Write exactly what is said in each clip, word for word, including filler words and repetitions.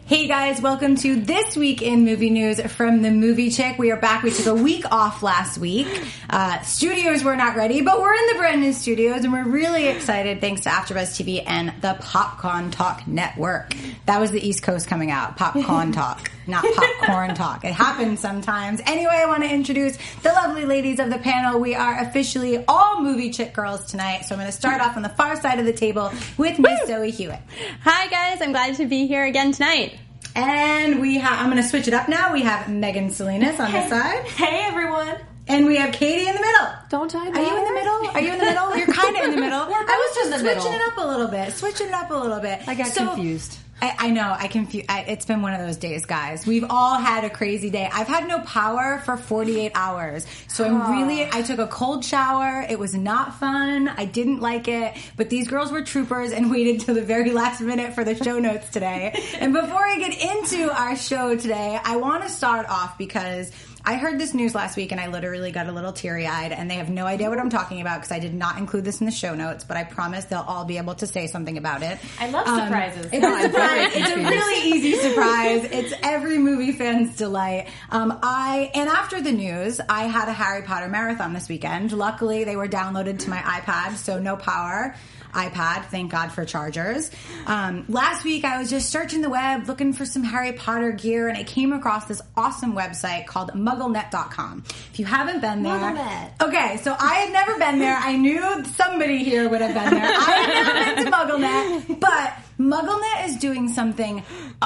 Hey guys, welcome to This Week in Movie News from the Movie Chick. We are back. We took a week off last week. Uh, studios were not ready, but we're in the brand new studios and we're really excited thanks to AfterBuzz T V and the Popcorn Talk Network. That was the East Coast coming out. Popcorn Talk, not Popcorn Talk. It happens sometimes. Anyway, I want to introduce the lovely ladies of the panel. We are officially all Movie Chick girls tonight, so I'm going to start off on the far side of the table with Miss Zoe Hewitt. Hi guys, I'm glad to be here again tonight. And we have, I'm going to switch it up now. We have Megan Salinas on hey. the side. Hey, everyone. And we have Katie in the middle. Don't I Are you in the middle? Are you in the middle? You're kind of in the middle. We're both I was just in the switching middle. it up a little bit. Switching it up a little bit. I got so, confused. I, I know. I confuse. I, it's been one of those days, guys. We've all had a crazy day. I've had no power for forty-eight hours. So I'm oh. really, I took a cold shower. It was not fun. I didn't like it. But these girls were troopers and waited till the very last minute for the show notes today. And before I get into our show today, I want to start off because I heard this news last week and I literally got a little teary-eyed and they have no idea what I'm talking about because I did not include this in the show notes, but I promise they'll all be able to say something about it. I love Um, surprises. It's a surprise. It's a really easy surprise. It's every movie fan's delight. Um, I and after the news, I had a Harry Potter marathon this weekend. Luckily, they were downloaded to my iPad, so no power. iPad, thank God for chargers. Um, last week, I was just searching the web, looking for some Harry Potter gear, and I came across this awesome website called Muggle Net dot com. If you haven't been there... MuggleNet. Okay, so I had never been there. I knew somebody here would have been there. I had never been to MuggleNet, but MuggleNet is doing something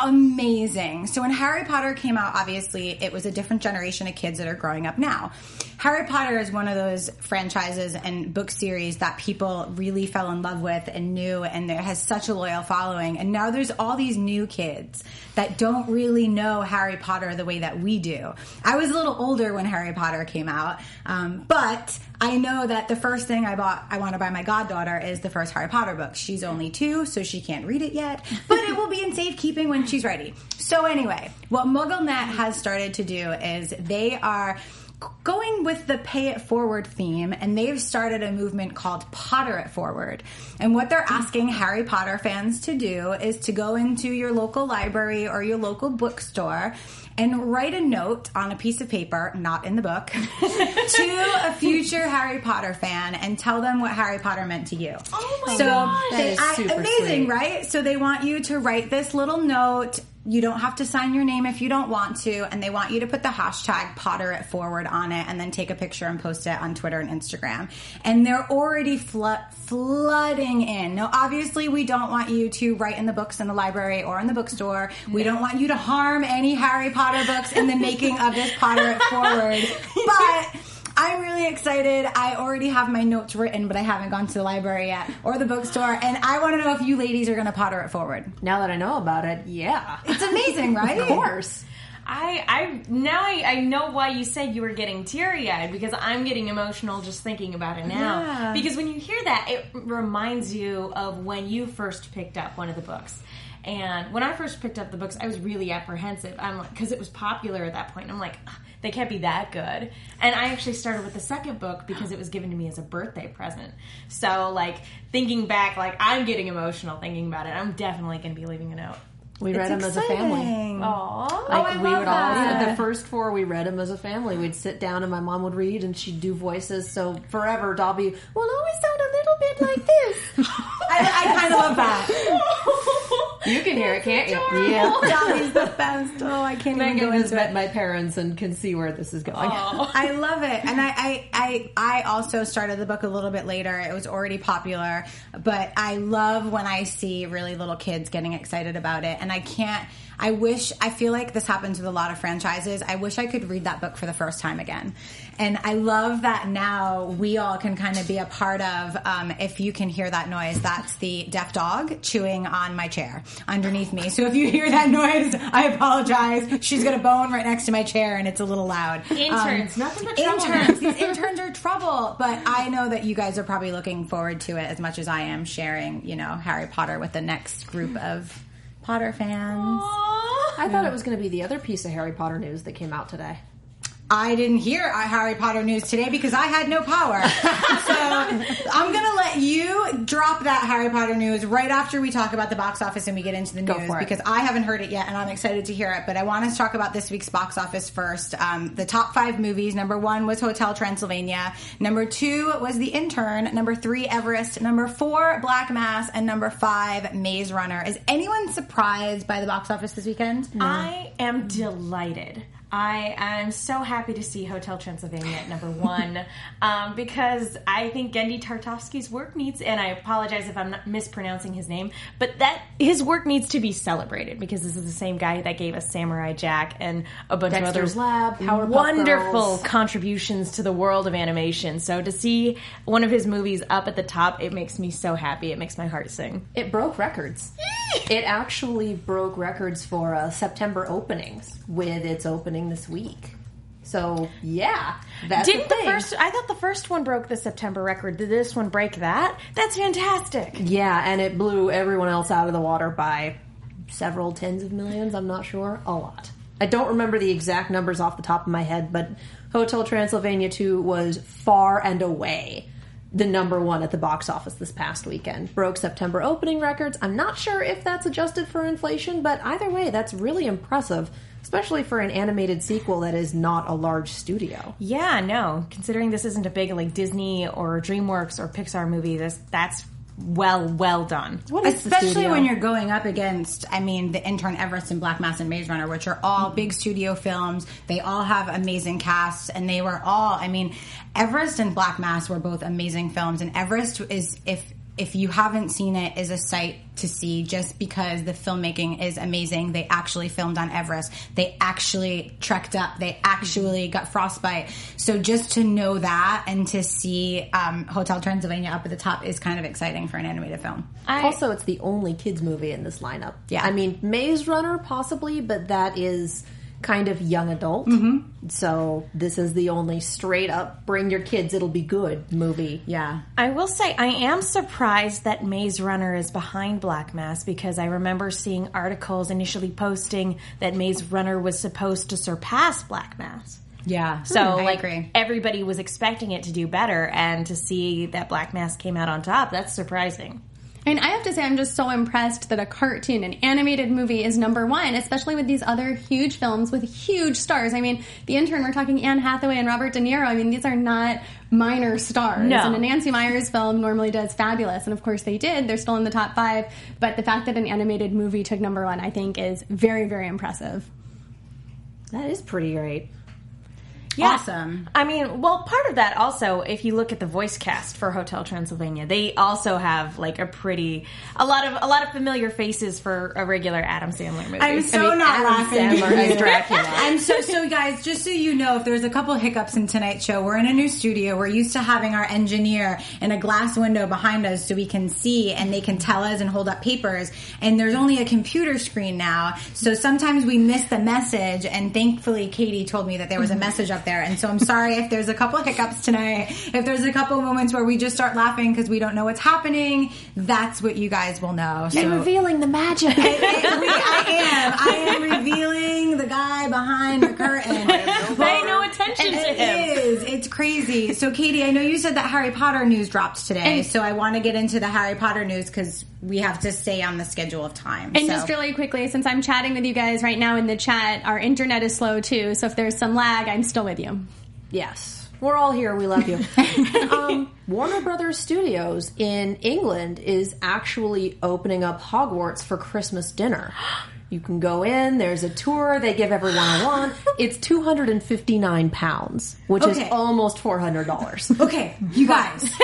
amazing. So when Harry Potter came out, obviously, it was a different generation of kids that are growing up now. Harry Potter is one of those franchises and book series that people really fell in love with and knew, and it has such a loyal following. And now there's all these new kids that don't really know Harry Potter the way that we do. I was a little older when Harry Potter came out, um, but I know that the first thing I bought, I want to buy my goddaughter is the first Harry Potter book. She's only two, so she can't read it yet, but it will be in safekeeping when she's ready. So anyway, what MuggleNet has started to do is they are going with the Pay It Forward theme, and they've started a movement called Potter It Forward. And what they're asking Harry Potter fans to do is to go into your local library or your local bookstore and write a note on a piece of paper, not in the book, to a future Harry Potter fan and tell them what Harry Potter meant to you. Oh my so God. They, That is I, super amazing, sweet. right? So they want you to write this little note. You don't have to sign your name if you don't want to, and they want you to put the hashtag Potter It Forward on it and then take a picture and post it on Twitter and Instagram. And they're already flo- flooding in. Now, obviously, we don't want you to write in the books in the library or in the bookstore. We don't want you to harm any Harry Potter books in the making of this Potter It Forward. But I'm really excited. I already have my notes written, but I haven't gone to the library yet or the bookstore. And I want to know if you ladies are going to Potter It Forward. Now that I know about it, yeah. It's amazing, right? Of course. I, I now I, I know why you said you were getting teary-eyed, because I'm getting emotional just thinking about it now. Yeah. Because when you hear that, it reminds you of when you first picked up one of the books. And when I first picked up the books, I was really apprehensive. I'm like, because it was popular at that point. And I'm like, they can't be that good. And I actually started with the second book because it was given to me as a birthday present. So, like, thinking back, like, I'm getting emotional thinking about it. I'm definitely going to be leaving a note. We It's read them exciting. as a family. Aww. Like, Oh, I we love would all, that. the first four, we read them as a family. We'd sit down and my mom would read and she'd do voices. So forever, Dobby will always sound a little bit like this. I, I kind of love that. You can hear it, can't you? adorable. Yeah. Dobby's the best. Oh, I can't even Megan go has into met it. my parents and can see where this is going. I love it. And I, I, I, I also started the book a little bit later. It was already popular. But I love when I see really little kids getting excited about it. And I can't... I wish, I feel like this happens with a lot of franchises. I wish I could read that book for the first time again. And I love that now we all can kind of be a part of, um, if you can hear that noise, that's the deaf dog chewing on my chair underneath me. So if you hear that noise, I apologize. She's got a bone right next to my chair and it's a little loud. Interns, Um, nothing but trouble. Interns. These interns are trouble. But I know that you guys are probably looking forward to it as much as I am, sharing, you know, Harry Potter with the next group of Potter fans. I thought it was going to be the other piece of Harry Potter news that came out today. I didn't hear Harry Potter news today because I had no power. So I'm going to let you drop that Harry Potter news right after we talk about the box office and we get into the Go news for it. because I haven't heard it yet and I'm excited to hear it. But I want to talk about this week's box office first. Um, the top five movies. Number one was Hotel Transylvania. Number two was The Intern. Number three, Everest. Number four, Black Mass. And number five, Maze Runner. Is anyone surprised by the box office this weekend? I am delighted. I am so happy to see Hotel Transylvania at number one um, because I think Gendy Tartakovsky's work needs, and I apologize if I'm not mispronouncing his name, but that his work needs to be celebrated because this is the same guy that gave us Samurai Jack and a bunch Dexter's of Lab, other Powerpuff wonderful Girls. contributions to the world of animation. So to see one of his movies up at the top, it makes me so happy. It makes my heart sing. It broke records. It actually broke records for uh, September openings with its opening this week. So, yeah. That's Didn't the, the thing. first? I thought the first one broke the September record. Did this one break that? That's fantastic. Yeah, and it blew everyone else out of the water by several tens of millions, I'm not sure. A lot. I don't remember the exact numbers off the top of my head, but Hotel Transylvania two was far and away the number one at the box office this past weekend. Broke September opening records. I'm not sure if that's adjusted for inflation, but either way, that's really impressive, especially for an animated sequel that is not a large studio. Yeah, no. Considering this isn't a big like Disney or DreamWorks or Pixar movie, this that's well, well done. What is the Especially studio? when you're going up against, I mean, The Intern, Everest, and Black Mass and Maze Runner, which are all Mm-hmm. big studio films. They all have amazing casts, and they were all, I mean, Everest and Black Mass were both amazing films, and Everest is, if if you haven't seen it, is a sight to see just because the filmmaking is amazing. They actually filmed on Everest. They actually trekked up. They actually got frostbite. So just to know that and to see um, Hotel Transylvania up at the top is kind of exciting for an animated film. I, Also, it's the only kids movie in this lineup. Yeah. I mean, Maze Runner possibly, but that is kind of young adult. Mm-hmm. So this is the only straight up bring your kids, it'll be good movie. Yeah. I will say I am surprised that Maze Runner is behind Black Mass because I remember seeing articles initially posting that Maze Runner was supposed to surpass Black Mass. Yeah. So, I like, agree. everybody was expecting it to do better, and to see that Black Mass came out on top, that's surprising. And I have to say, I'm just so impressed that a cartoon, an animated movie, is number one, especially with these other huge films with huge stars. I mean, The Intern, we're talking Anne Hathaway and Robert De Niro. I mean, these are not minor stars. No. And a Nancy Meyers film normally does fabulous. And of course they did. They're still in the top five. But the fact that an animated movie took number one, I think, is very, very impressive. That is pretty great. Yeah. Awesome. I mean, well, part of that also, if you look at the voice cast for Hotel Transylvania, they also have like a pretty, a lot of a lot of familiar faces for a regular Adam Sandler movie. I'm so I mean, not Adam laughing. Sandler as Dracula. I'm so so guys. Just so you know, if there's a couple hiccups in tonight's show, we're in a new studio. We're used to having our engineer in a glass window behind us so we can see and they can tell us and hold up papers. And there's only a computer screen now, so sometimes we miss the message. And thankfully, Katie told me that there was a message up there. And so I'm sorry if there's a couple hiccups tonight. If there's a couple moments where we just start laughing because we don't know what's happening, that's what you guys will know. So. You're revealing the magic. It- it- we- I am. I am revealing the guy behind the curtain. Pay no attention And to it him. is. It's crazy. So, Katie, I know you said that Harry Potter news dropped today, And- so I want to get into the Harry Potter news because we have to stay on the schedule of time. And so. just really quickly, since I'm chatting with you guys right now in the chat, our internet is slow too. So if there's some lag, I'm still with you. Yes. We're all here. We love you. um, Warner Brothers Studios in England is actually opening up Hogwarts for Christmas dinner. You can go in, there's a tour, they give everyone a wand. It's two hundred fifty-nine pounds, which Okay. is almost four hundred dollars. Okay, you guys. It's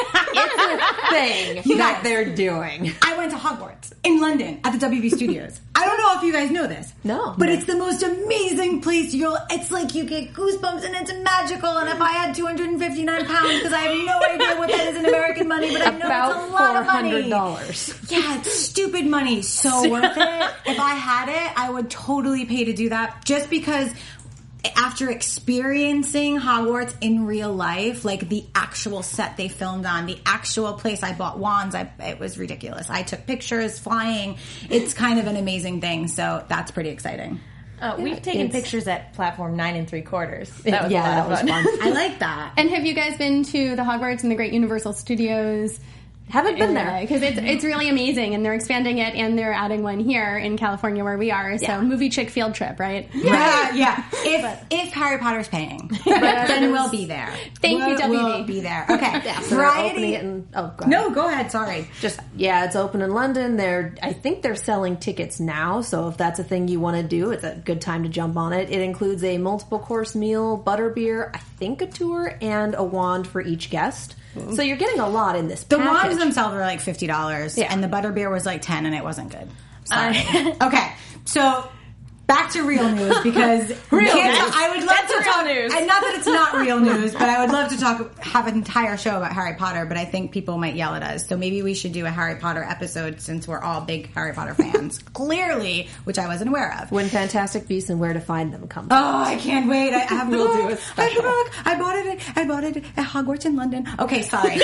a thing You that guys. they're doing. I went to Hogwarts in London at the W B Studios. I don't know if you guys know this. No. But No. it's the most amazing place. You'll, it's like you get goosebumps and it's magical. And if I had two hundred fifty-nine pounds, because I have no idea what that is in American money, but I know About it's a lot four of money. hundred dollars. Yeah, it's stupid money. So worth it. If I had it, I would totally pay to do that just because after experiencing Hogwarts in real life, like the actual set they filmed on, the actual place I bought wands, I, it was ridiculous. I took pictures flying. It's kind of an amazing thing. So that's pretty exciting. Uh, we've taken it's- pictures at platform nine and three quarters. That was yeah, a lot that of was fun. fun. I like that. And have you guys been to the Hogwarts and the Great Universal Studios Haven't been there. Because it's it's really amazing, and they're expanding it, and they're adding one here in California where we are. So Yeah. movie chick field trip, right? Yeah, yeah. If if Harry Potter's paying, then we'll be there. Thank you, we'll, W B. We'll be there. Okay. Yeah, so they're opening it in, oh, go ahead. No, go ahead. Sorry. Just yeah, it's open in London. They're I think they're selling tickets now, so if that's a thing you want to do, it's a good time to jump on it. It includes a multiple course meal, butterbeer, I think a tour, and a wand for each guest. So you're getting a lot in this The package. wands themselves were like fifty dollars, Yeah. and the butterbeer was like ten, and it wasn't good. Sorry. Okay, so back to real news because Real kids, news. I would love That's to real talk. news. And not that it's not real news, but I would love to talk. Have an entire show about Harry Potter, but I think people might yell at us. So maybe we should do a Harry Potter episode since we're all big Harry Potter fans. Clearly, which I wasn't aware of. When Fantastic Beasts and Where to Find Them come. Oh, I can't wait! I have the We'll book. do a I have special. the book. I bought it. At, I bought it at Hogwarts in London. Okay, sorry.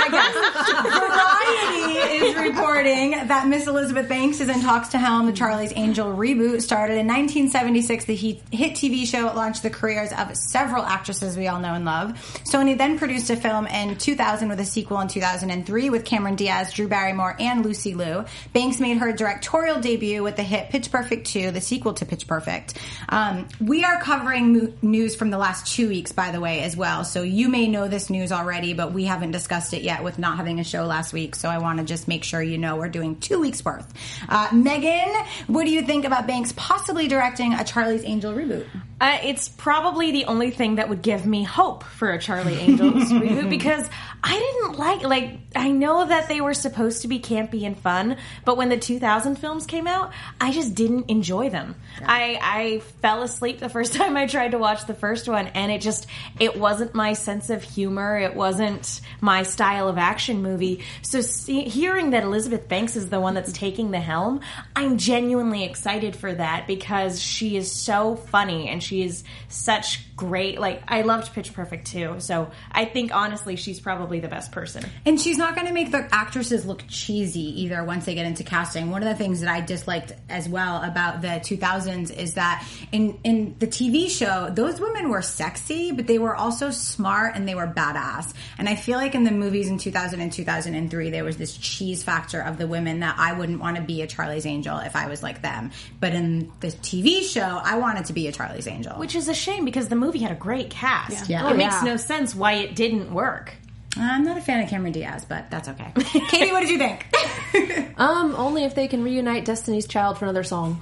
I digress. Variety is reporting that Miss Elizabeth Banks is in talks to helm the Charlie's Angel reboot. Started in nineteen seventy-six, the he- hit T V show launched the careers of several actresses we all know and love. Sony then produced a film in two thousand with a sequel in two thousand three with Cameron Diaz, Drew Barrymore, and Lucy Liu. Banks made her directorial debut with the hit Pitch Perfect two, the sequel to Pitch Perfect. Um, we are covering mo- news from the last two weeks, by the way, as well. So you may know this news already, but we haven't discussed it yet with not having a show last week. So I want to just make sure you know we're doing two weeks worth. Uh, Megan, what do you think about Banks possibly directing a Charlie's Angel reboot? Uh, it's probably the only thing that would give me hope for a Charlie Angels reboot because I didn't like, like, I know that they were supposed to be campy and fun, but when the two thousand films came out, I just didn't enjoy them. Yeah. I, I fell asleep the first time I tried to watch the first one, and it just, it wasn't my sense of humor. It wasn't my style of action movie. So see, hearing that Elizabeth Banks is the one that's taking the helm, I'm genuinely excited for that because she is so funny and she is such great, like, I loved Pitch Perfect too, so I think honestly she's probably the best person. And she's not going to make the actresses look cheesy either once they get into casting. One of the things that I disliked as well about the two thousands is that in, in the T V show, those women were sexy, but they were also smart and they were badass. And I feel like in the movies in two thousand and two thousand three, there was this cheese factor of the women that I wouldn't want to be a Charlie's Angel if I was like them. But in the T V show, I wanted to be a Charlie's Angel. Which is a shame because the movie had a great cast. Yeah. It Oh, makes yeah. no sense why it didn't work. I'm not a fan of Cameron Diaz, but that's okay. Katie, what did you think? Um, only if they can reunite Destiny's Child for another song.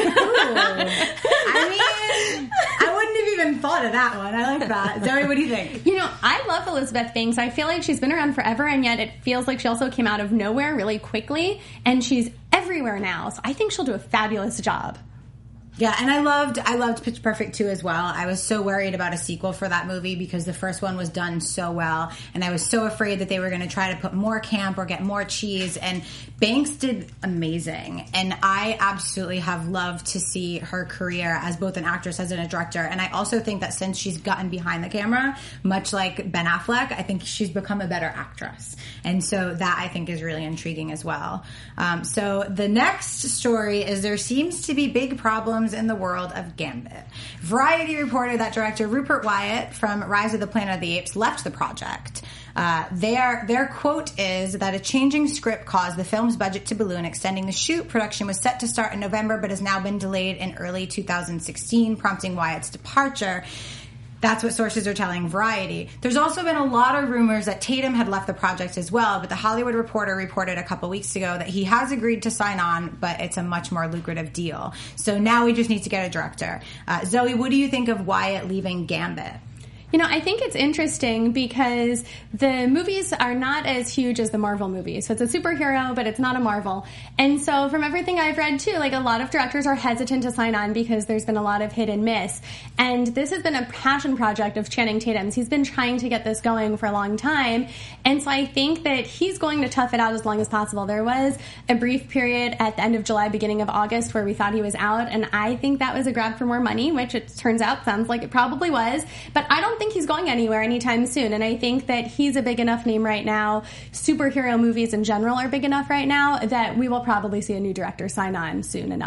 I mean, I wouldn't have even thought of that one. I like that. Zoe, what do you think? You know, I love Elizabeth Banks. I feel like she's been around forever, and yet it feels like she also came out of nowhere really quickly, and she's everywhere now. So I think she'll do a fabulous job. Yeah, and I loved I loved Pitch Perfect two as well. I was so worried about a sequel for that movie because the first one was done so well, and I was so afraid that they were going to try to put more camp or get more cheese, and Banks did amazing. And I absolutely have loved to see her career as both an actress as a director, and I also think that since she's gotten behind the camera, much like Ben Affleck, I think she's become a better actress. And so that I think is really intriguing as well. Um, so the next story is there seems to be big problems in the world of Gambit. Variety reported that director Rupert Wyatt from Rise of the Planet of the Apes left the project. Uh, their, their quote is that a changing script caused the film's budget to balloon, extending the shoot. Production was set to start in November, but has now been delayed in early two thousand sixteen, prompting Wyatt's departure. That's what sources are telling Variety. There's also been a lot of rumors that Tatum had left the project as well, but the Hollywood Reporter reported a couple weeks ago that he has agreed to sign on, but it's a much more lucrative deal. So now we just need to get a director. Uh, Zoe, what do you think of Wyatt leaving Gambit? You know, I think it's interesting because the movies are not as huge as the Marvel movies. So it's a superhero, but it's not a Marvel. And so from everything I've read too, like a lot of directors are hesitant to sign on because there's been a lot of hit and miss. And this has been a passion project of Channing Tatum's. He's been trying to get this going for a long time. And so I think that he's going to tough it out as long as possible. There was a brief period at the end of July, beginning of August where we thought he was out. And I think that was a grab for more money, which it turns out sounds like it probably was. But I don't think he's going anywhere anytime soon, and I think that he's a big enough name right now. Superhero movies in general are big enough right now that we will probably see a new director sign on soon enough.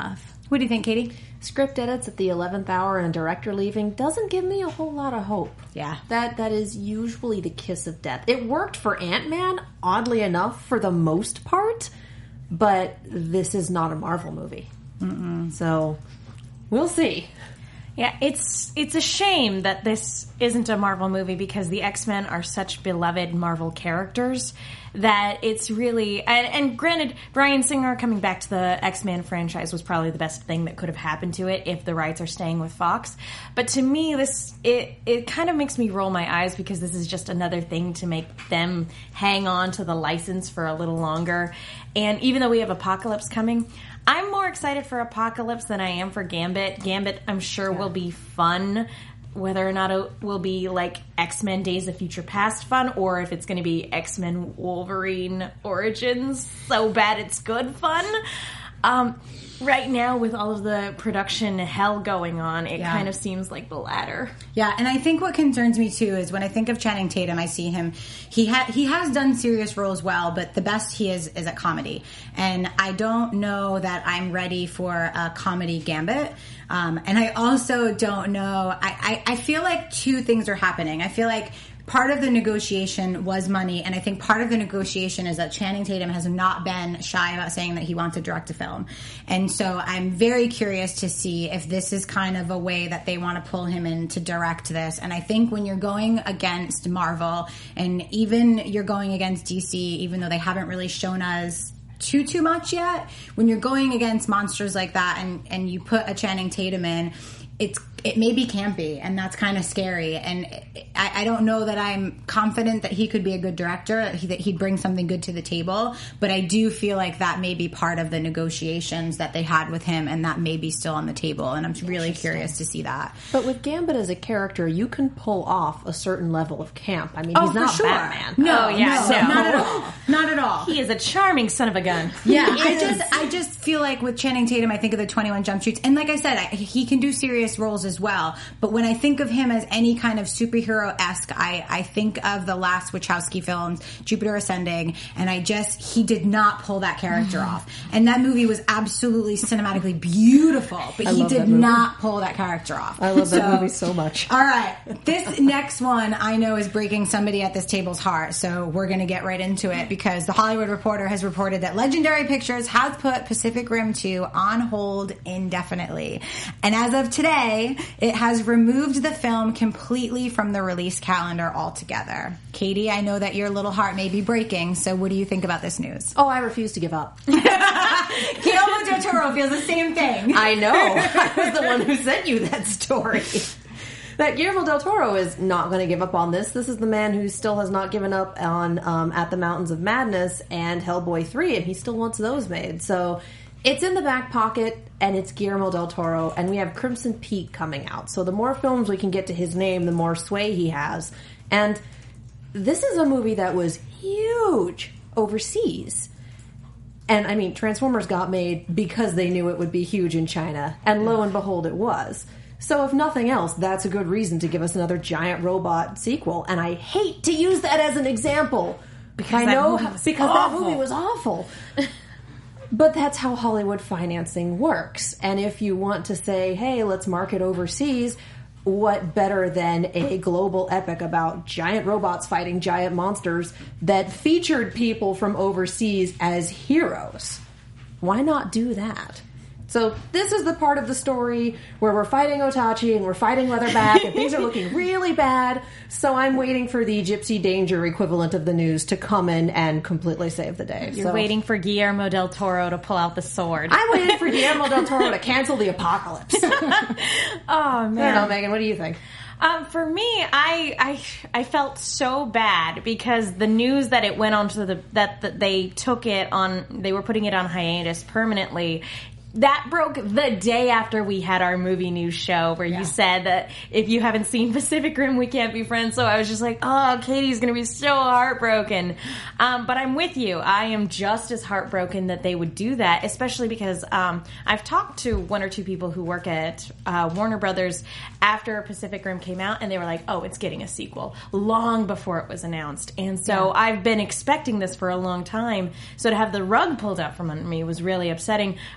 What do you think, Katie? Script edits at the eleventh hour and director leaving doesn't give me a whole lot of hope. Yeah. That that is usually the kiss of death. It worked for Ant-Man, oddly enough, for the most part, but this is not a Marvel movie. Mm-mm. So, we'll see. Yeah, it's it's a shame that this isn't a Marvel movie because the X-Men are such beloved Marvel characters that it's really... And, and granted, Bryan Singer coming back to the X-Men franchise was probably the best thing that could have happened to it if the rights are staying with Fox. But to me, this it, it kind of makes me roll my eyes because this is just another thing to make them hang on to the license for a little longer. And even though we have Apocalypse coming... I'm more excited for Apocalypse than I am for Gambit. Gambit, I'm sure, yeah. will be fun. Whether or not it will be like X-Men Days of Future Past fun, or if it's going to be X-Men Wolverine Origins so bad it's good fun. Um, right now, with all of the production hell going on, it yeah. kind of seems like the latter. Yeah, and I think what concerns me too is when I think of Channing Tatum, I see him. He ha- he has done serious roles well, but the best he is is at comedy, and I don't know that I'm ready for a comedy Gambit. Um, and I also don't know. I, I I feel like two things are happening. I feel like. Part of the negotiation was money, and I think part of the negotiation is that Channing Tatum has not been shy about saying that he wants to direct a film. And so I'm very curious to see if this is kind of a way that they want to pull him in to direct this. And I think when you're going against Marvel, and even you're going against D C, even though they haven't really shown us too, too much yet, when you're going against monsters like that and, and you put a Channing Tatum in, it's it may be campy, and that's kind of scary. And I, I don't know that I'm confident that he could be a good director, that, he, that he'd bring something good to the table. But I do feel like that may be part of the negotiations that they had with him, and that may be still on the table. And I'm really curious to see that. But with Gambit as a character, you can pull off a certain level of camp. I mean, oh, he's not for sure. Batman. No, oh, yeah, no, no, not at all. Not at all. He is a charming son of a gun. Yeah, I just, I just feel like with Channing Tatum, I think of the twenty-one Jump Streets, and like I said, I, he can do serious roles as well. But when I think of him as any kind of superhero-esque, I, I think of the last Wachowski films, Jupiter Ascending, and I just, he did not pull that character off. And that movie was absolutely cinematically beautiful, but I he did movie. not pull that character off. I love so, that movie so much. All right, this next one I know is breaking somebody at this table's heart, so we're going to get right into it because The Hollywood Reporter has reported that Legendary Pictures has put Pacific Rim two on hold indefinitely. And as of today, it has removed the film completely from the release calendar altogether. Katie, I know that your little heart may be breaking, so what do you think about this news? Oh, I refuse to give up. Guillermo del Toro feels the same thing. I know. I was the one who sent you that story. That Guillermo del Toro is not going to give up on this. This is the man who still has not given up on um, At the Mountains of Madness and Hellboy three, and he still wants those made. So it's in the back pocket, and it's Guillermo del Toro, and we have Crimson Peak coming out. So the more films we can get to his name, the more sway he has. And this is a movie that was huge overseas. And, I mean, Transformers got made because they knew it would be huge in China, and lo and behold, it was. So if nothing else, that's a good reason to give us another giant robot sequel. And I hate to use that as an example. Because I know because awful. that movie was awful. But that's how Hollywood financing works. And if you want to say, hey, let's market overseas, what better than a global epic about giant robots fighting giant monsters that featured people from overseas as heroes? Why not do that? So this is the part of the story where we're fighting Otachi and we're fighting Leatherback and things are looking really bad. So I'm waiting for the Gypsy Danger equivalent of the news to come in and completely save the day. You're so, waiting for Guillermo del Toro to pull out the sword. I'm waiting for Guillermo del Toro to cancel the apocalypse. Oh, man. I don't know, Megan, what do you think? Um, for me, I, I I felt so bad because the news that it went on to the that, that they took it on, they were putting it on hiatus permanently. That broke the day after we had our movie news show where yeah. you said that if you haven't seen Pacific Rim, we can't be friends. So I was just like, oh, Katie's going to be so heartbroken. Um, but I'm with you. I am just as heartbroken that they would do that, especially because um, I've talked to one or two people who work at uh, Warner Brothers after Pacific Rim came out, and they were like, oh, it's getting a sequel long before it was announced. And so yeah. I've been expecting this for a long time. So to have the rug pulled out from under me was really upsetting. But I know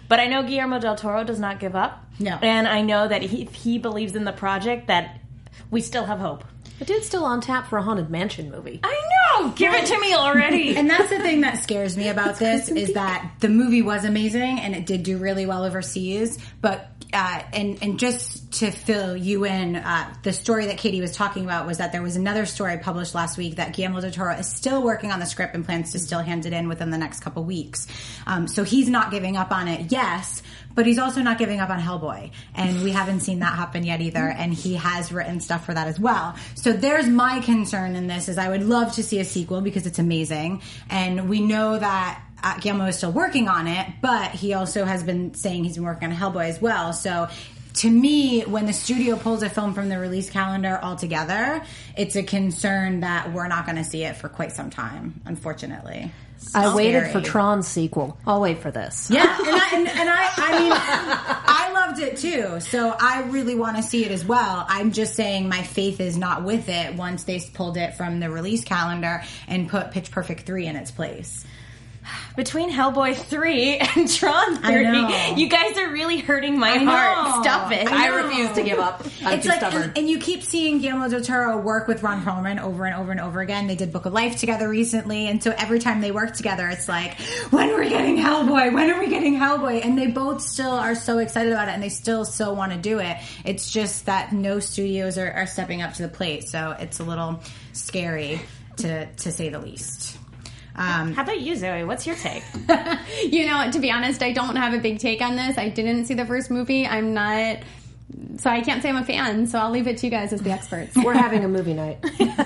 know Guillermo del Toro does not give up. No. And I know that he, if he believes in the project, that we still have hope. The dude's still on tap for a Haunted Mansion movie. I know! Give it to me already! And that's the thing that scares me about this is that the movie was amazing and it did do really well overseas, but uh, and and just to fill you in, uh, the story that Katie was talking about was that there was another story published last week that Guillermo del Toro is still working on the script and plans to still hand it in within the next couple weeks. Um, so he's not giving up on it, yes, but he's also not giving up on Hellboy. And we haven't seen that happen yet either, and he has written stuff for that as well. So there's my concern in this is I would love to see a sequel because it's amazing, and we know that Uh, Guillermo is still working on it, but he also has been saying he's been working on Hellboy as well. So to me, when the studio pulls a film from the release calendar altogether, it's a concern that we're not going to see it for quite some time, unfortunately. I Scary. waited for Tron's sequel. I'll wait for this. Yeah, and I, and, and I, I mean, I loved it too, so I really want to see it as well. I'm just saying my faith is not with it once they pulled it from the release calendar and put Pitch Perfect three in its place. Between Hellboy three and Tron I three, know. you guys are really hurting my I know. heart. Stop it. I I know. refuse to give up. I'm It's too like, stubborn. and, and you keep seeing Guillermo del Toro work with Ron Perlman over and over and over again. They did Book of Life together recently, and so every time they work together, it's like, when are we getting Hellboy? When are we getting Hellboy? And they both still are so excited about it, and they still so want to do it. It's just that no studios are, are stepping up to the plate, so it's a little scary to to say the least. Um, How about you, Zoe? What's your take? You know, to be honest, I don't have a big take on this. I didn't see the first movie. I'm not, so I can't say I'm a fan. So I'll leave it to you guys as the experts. We're having a movie night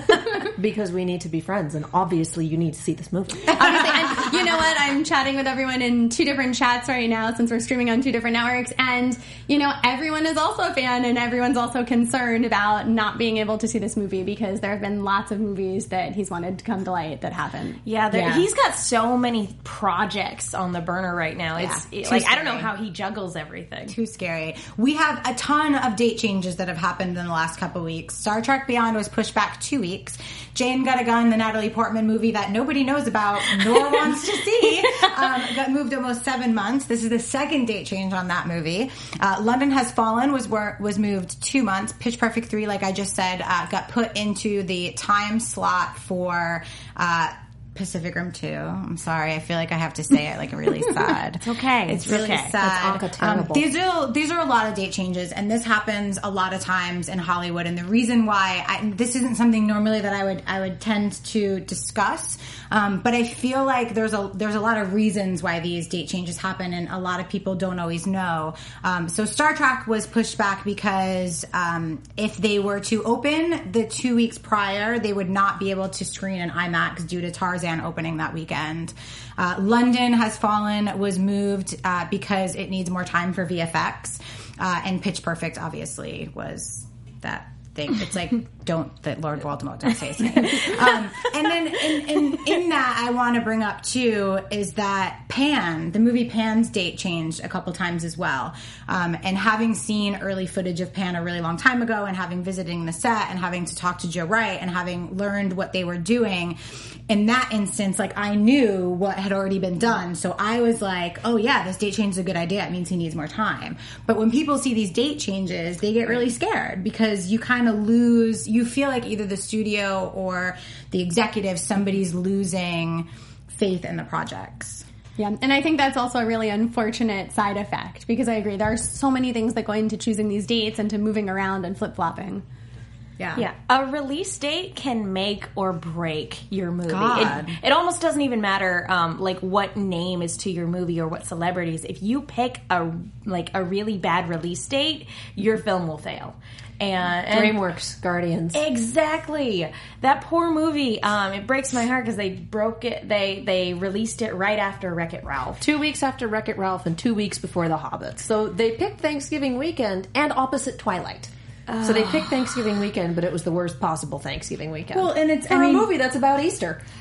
because we need to be friends, and obviously you need to see this movie. Obviously, and you know what? I'm chatting with everyone in two different chats right now since we're streaming on two different networks, and you know, everyone is also a fan, and everyone's also concerned about not being able to see this movie because there have been lots of movies that he's wanted to come to light that haven't. Yeah, there, Yeah. he's got so many projects on the burner right now. It's Yeah, it- too like I don't know scary. how he juggles everything. Too scary. We have a ton of date changes that have happened in the last couple weeks. Star Trek Beyond was pushed back two weeks. Jane Got a Gun, the Natalie Portman movie that nobody knows about nor wants to see, um, got moved almost seven months. This is the second date change on that movie. Uh, London Has Fallen was wor- was moved two months. Pitch Perfect three, like I just said, uh, got put into the time slot for Uh, Pacific Rim two. I'm sorry. I feel like I have to say it like really sad. It's okay. It's It's really okay. sad. That's Um, terrible. these are these are a lot of date changes, and this happens a lot of times in Hollywood. And the reason why I, this isn't something normally that I would I would tend to discuss, um, but I feel like there's a there's a lot of reasons why these date changes happen, and a lot of people don't always know. Um, so Star Trek was pushed back because um, if they were to open the two weeks prior, they would not be able to screen in IMAX due to Tarzan opening that weekend. Uh, London Has Fallen was moved uh, because it needs more time for V F X, uh, and Pitch Perfect obviously was that thing. It's like don't that Lord Voldemort don't say his name. Um, and then in, in, in that, I want to bring up too is that Pan, the movie Pan's date changed a couple times as well. Um, and having seen early footage of Pan a really long time ago, and having visiting the set, and having to talk to Joe Wright, and having learned what they were doing. In that instance, like I knew what had already been done, so I was like, "Oh yeah, this date change is a good idea. It means he needs more time." But when people see these date changes, they get really scared because you kind of lose. You feel like either the studio or the executive, somebody's losing faith in the projects. Yeah, and I think that's also a really unfortunate side effect because I agree there are so many things that go into choosing these dates and to moving around and flip flopping. Yeah. Yeah, a release date can make or break your movie. God. It, it almost doesn't even matter, um, like what name is to your movie or what celebrities. If you pick a like a really bad release date, your film will fail. And, and DreamWorks, Guardians. Exactly. That poor movie. Um, it breaks my heart because they broke it. They they released it right after Wreck-It Ralph. Two weeks after Wreck-It Ralph and two weeks before The Hobbit. So they picked Thanksgiving weekend and opposite Twilight. So they picked Thanksgiving weekend, but it was the worst possible Thanksgiving weekend. Well, and it's- for I mean- a movie that's about Easter.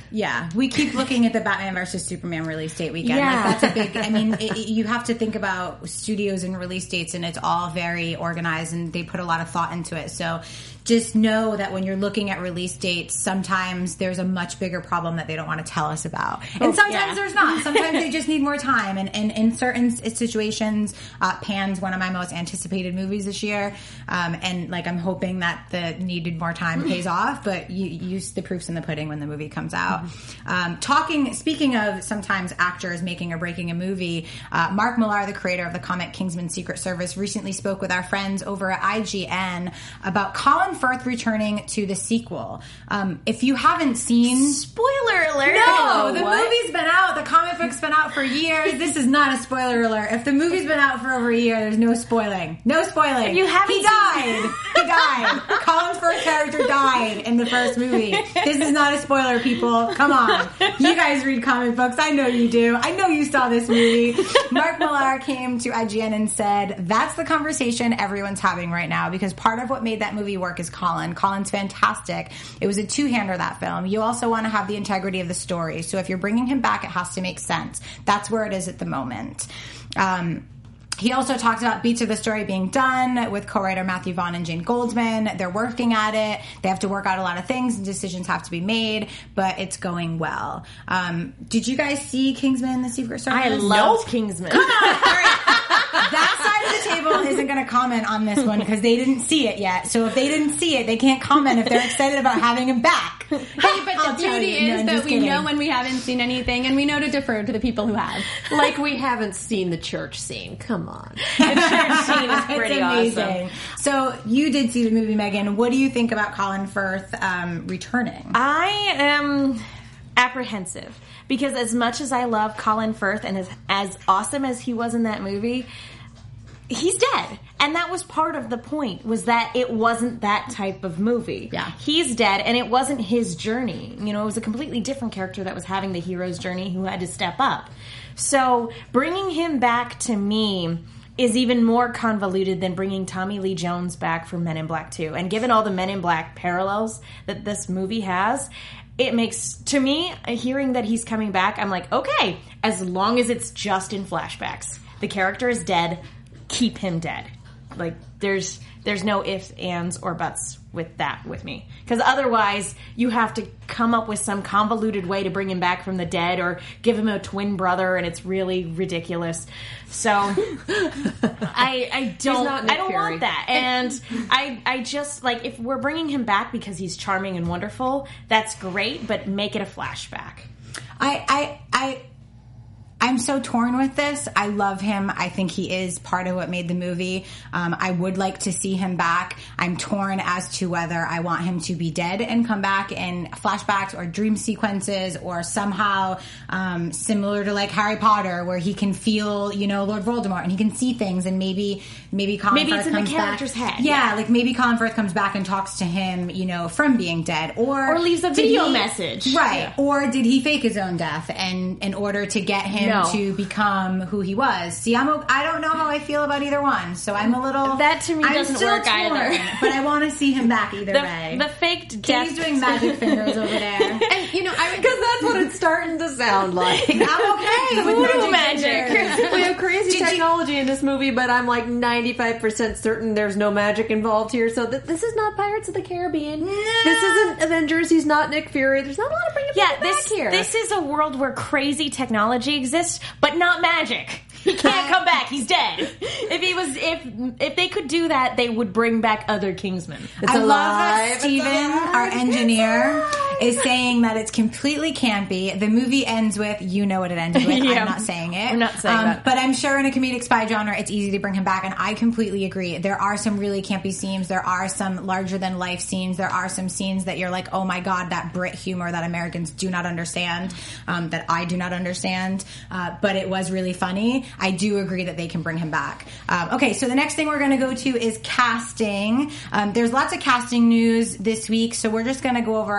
Yeah, we keep looking at the Batman versus Superman release date weekend. Yeah. Like, that's a big, I mean, it, it- you have to think about studios and release dates, and it's all very organized, and they put a lot of thought into it. So just know that when you're looking at release dates, sometimes there's a much bigger problem that they don't want to tell us about. And sometimes yeah. there's not. Sometimes they just need more time. And, and in certain situations, uh, Pan's one of my most anticipated movies this year. Um, and like, I'm hoping that the needed more time pays off, but you, you the proof's in the pudding when the movie comes out. Um, talking, speaking of sometimes actors making or breaking a movie, uh, Mark Millar, the creator of the comic Kingsman Secret Service, recently spoke with our friends over at I G N about Colin Firth returning to the sequel. Um, if you haven't seen... Spoiler alert! No, the What? movie's been out. The comic book's been out for years. This is not a spoiler alert. If the movie's been out for over a year, there's no spoiling. No spoiling. If you haven't he seen- died. He died. Colin's first character died in the first movie. This is not a spoiler, people. Come on. You guys read comic books. I know you do. I know you saw this movie. Mark Millar came to I G N and said, that's the conversation everyone's having right now, because part of what made that movie work is Colin. Colin's fantastic. It was a two-hander, that film. You also want to have the integrity of the story. So if you're bringing him back, it has to make sense. That's where it is at the moment. Um, He also talked about beats of the story being done with co-writer Matthew Vaughn and Jane Goldman. They're working at it. They have to work out a lot of things, and decisions have to be made, but it's going well. Um, did you guys see Kingsman: The Secret Service? I loved Kingsman. That side of the table isn't going to comment on this one because they didn't see it yet. So if they didn't see it, they can't comment if they're excited about having him back. Hey, but I'll the tell beauty you. No, is I'm that just we kidding. know when we haven't seen anything, and we know to defer to the people who have. Like we haven't seen the church scene. Come on. The church scene is pretty it's amazing. awesome. So you did see the movie, Megan. What do you think about Colin Firth um, returning? I am apprehensive because as much as I love Colin Firth and as, as awesome as he was in that movie, he's dead. And that was part of the point, was that it wasn't that type of movie. Yeah. He's dead, and it wasn't his journey. You know, it was a completely different character that was having the hero's journey who had to step up. So bringing him back to me is even more convoluted than bringing Tommy Lee Jones back for Men in Black two. And given all the Men in Black parallels that this movie has, it makes, to me, hearing that he's coming back, I'm like, okay, as long as it's just in flashbacks. The character is dead, keep him dead. Like, there's there's no ifs, ands, or buts with that with me. Because otherwise, you have to come up with some convoluted way to bring him back from the dead or give him a twin brother, and it's really ridiculous. So, I I don't not Nick I don't Fury. want that. And I I just, like, if we're bringing him back because he's charming and wonderful, that's great, but make it a flashback. I, I, I, I'm so torn with this. I love him. I think he is part of what made the movie. Um, I would like to see him back. I'm torn as to whether I want him to be dead and come back in flashbacks or dream sequences, or somehow um, similar to like Harry Potter, where he can feel, you know, Lord Voldemort and he can see things, and maybe maybe Colin Maybe Firth it's in the comes character's back. head. Yeah, like maybe Colin Firth comes back and talks to him, you know, from being dead, or Or leaves a did video he- message. right? Yeah. Or did he fake his own death and in order to get him No. to become who he was? See, I'm o- I don't know how I feel about either one, so I'm a little That to me I'm doesn't still work torn, either. But I want to see him back either The, way. the faked death. Katie's doing magic fingers over there. And, you know, I would... Because that's what it's starting to sound like. I'm okay with Voodoo magic. magic. fingers. We have crazy Did you- technology in this movie, but I'm like ninety-five percent certain there's no magic involved here. So th- this is not Pirates of the Caribbean. This isn't Avengers. He's not Nick Fury. There's not a lot of bringing Yeah, people this back here. this is a world where crazy technology exists, but not magic. He can't come back. He's dead. If he was, if if they could do that, they would bring back other Kingsmen. It's I love that alive. It's Steven, alive. our It's engineer, alive. is saying that it's completely campy. The movie ends with, you know what it ended with. Yeah. I'm not saying it. We're not saying that. But I'm sure in a comedic spy genre, it's easy to bring him back, and I completely agree. There are some really campy scenes. There are some larger-than-life scenes. There are some scenes that you're like, oh my god, that Brit humor that Americans do not understand, um, that I do not understand. Uh, but it was really funny. I do agree that they can bring him back. Um, okay, so the next thing we're going to go to is casting. Um, there's lots of casting news this week, so we're just going to go over a couple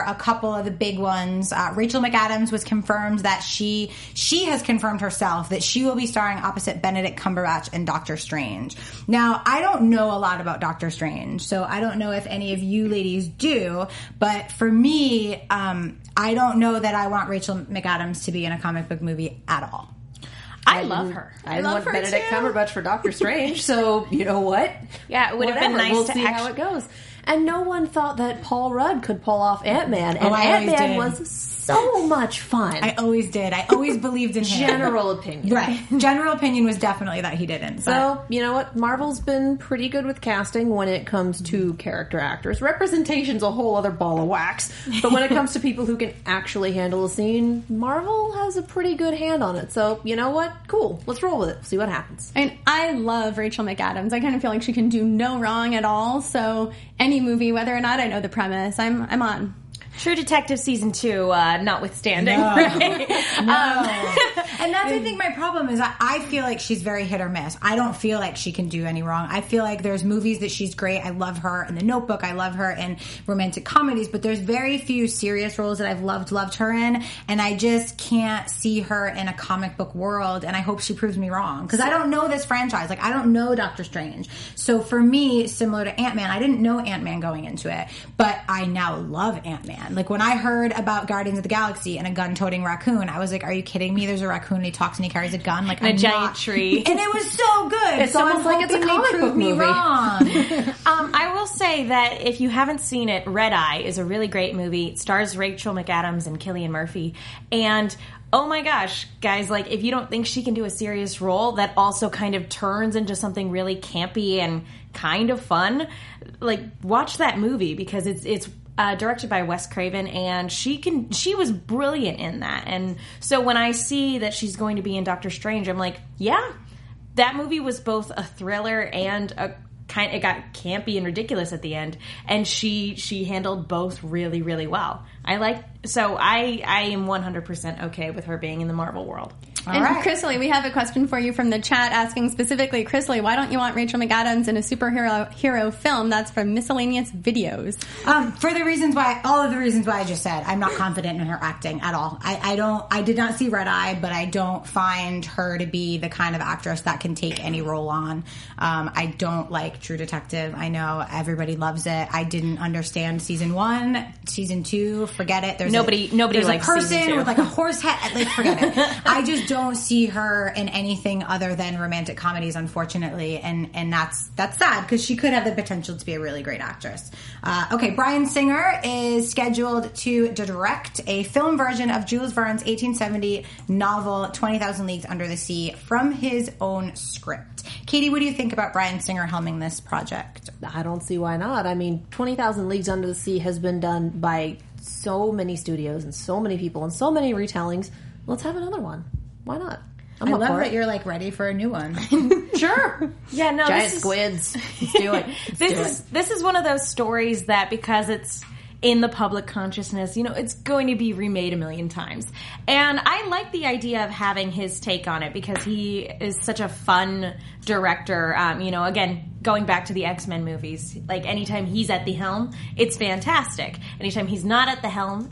couple of the big ones. Uh, Rachel McAdams was confirmed that she she has confirmed herself that she will be starring opposite Benedict Cumberbatch in Doctor Strange. Now, I don't know a lot about Doctor Strange, so I don't know if any of you ladies do, but for me, um, I don't know that I want Rachel McAdams to be in a comic book movie at all. I love her. I, I love want her Benedict too. Cumberbatch for Doctor Strange, so you know what? Yeah, it would have been Whatever. nice we'll to see actu- how it goes. And no one thought that Paul Rudd could pull off Ant-Man, and Oh, I always Ant-Man did. was so much fun. I always did. I always believed in him. General opinion. Right. General opinion was definitely that he didn't. So, But you know what? Marvel's been pretty good with casting when it comes to character actors. Representation's a whole other ball of wax. But when it comes to people who can actually handle a scene, Marvel has a pretty good hand on it. So, you know what? Cool. Let's roll with it. See what happens. And I love Rachel McAdams. I kind of feel like she can do no wrong at all. So any movie, whether or not I know the premise, I'm I'm on. True Detective season two, uh, notwithstanding. No. Right? No. And that's, I think, my problem is I, I feel like she's very hit or miss. I don't feel like she can do any wrong. I feel like there's movies that she's great. I love her in The Notebook. I love her in romantic comedies. But there's very few serious roles that I've loved, loved her in. And I just can't see her in a comic book world. And I hope she proves me wrong. Because I don't know this franchise. Like, I don't know Doctor Strange. So for me, similar to Ant-Man, I didn't know Ant-Man going into it. But I now love Ant-Man. Like, when I heard about Guardians of the Galaxy and a gun-toting raccoon, I was like, are you kidding me? There's a raccoon and he talks and he carries a gun. Like, And a I'm giant not- tree. And it was so good. It's so almost I'm like it's a hoping they comic prove book me movie. wrong. Um, I will say that if you haven't seen it, Red Eye is a really great movie. It stars Rachel McAdams and Cillian Murphy. And oh my gosh, guys, like if you don't think she can do a serious role that also kind of turns into something really campy and kind of fun, like watch that movie because it's it's Uh, directed by Wes Craven, and she can she was brilliant in that. And so when I see that she's going to be in Doctor Strange, I'm like, yeah, that movie was both a thriller and a kind. It got campy and ridiculous at the end, and she she handled both really really well. I like so I I am one hundred percent okay with her being in the Marvel world. All and right. Chrisley, we have a question for you from the chat asking specifically, Chrisley, why don't you want Rachel McAdams in a superhero hero film? That's from Miscellaneous Videos. Um, for the reasons why, all of the reasons why I just said, I'm not confident in her acting at all. I, I don't, I did not see Red Eye, but I don't find her to be the kind of actress that can take any role on. Um, I don't like True Detective. I know everybody loves it. I didn't understand season one, season two. Forget it. There's Nobody- a, nobody there's likes a person season two. with like a horse head. Like, forget it. I just don't see her in anything other than romantic comedies, unfortunately, and and that's that's sad because she could have the potential to be a really great actress. Uh, okay, Bryan Singer is scheduled to direct a film version of Jules Verne's eighteen seventy novel twenty thousand Leagues Under the Sea from his own script. Katie, what do you think about Bryan Singer helming this project? I don't see why not. I mean, twenty thousand Leagues Under the Sea has been done by so many studios and so many people and so many retellings. Let's have another one. Why not? I'm I up love for that it. you're like ready for a new one. Sure. Yeah, no, Giant this is, squids. Let's do it. Let's this do is it. this is one of those stories that because it's in the public consciousness, you know, it's going to be remade a million times. And I like the idea of having his take on it because he is such a fun director. Um, you know, again, going back to the X-Men movies, like anytime he's at the helm, it's fantastic. Anytime he's not at the helm,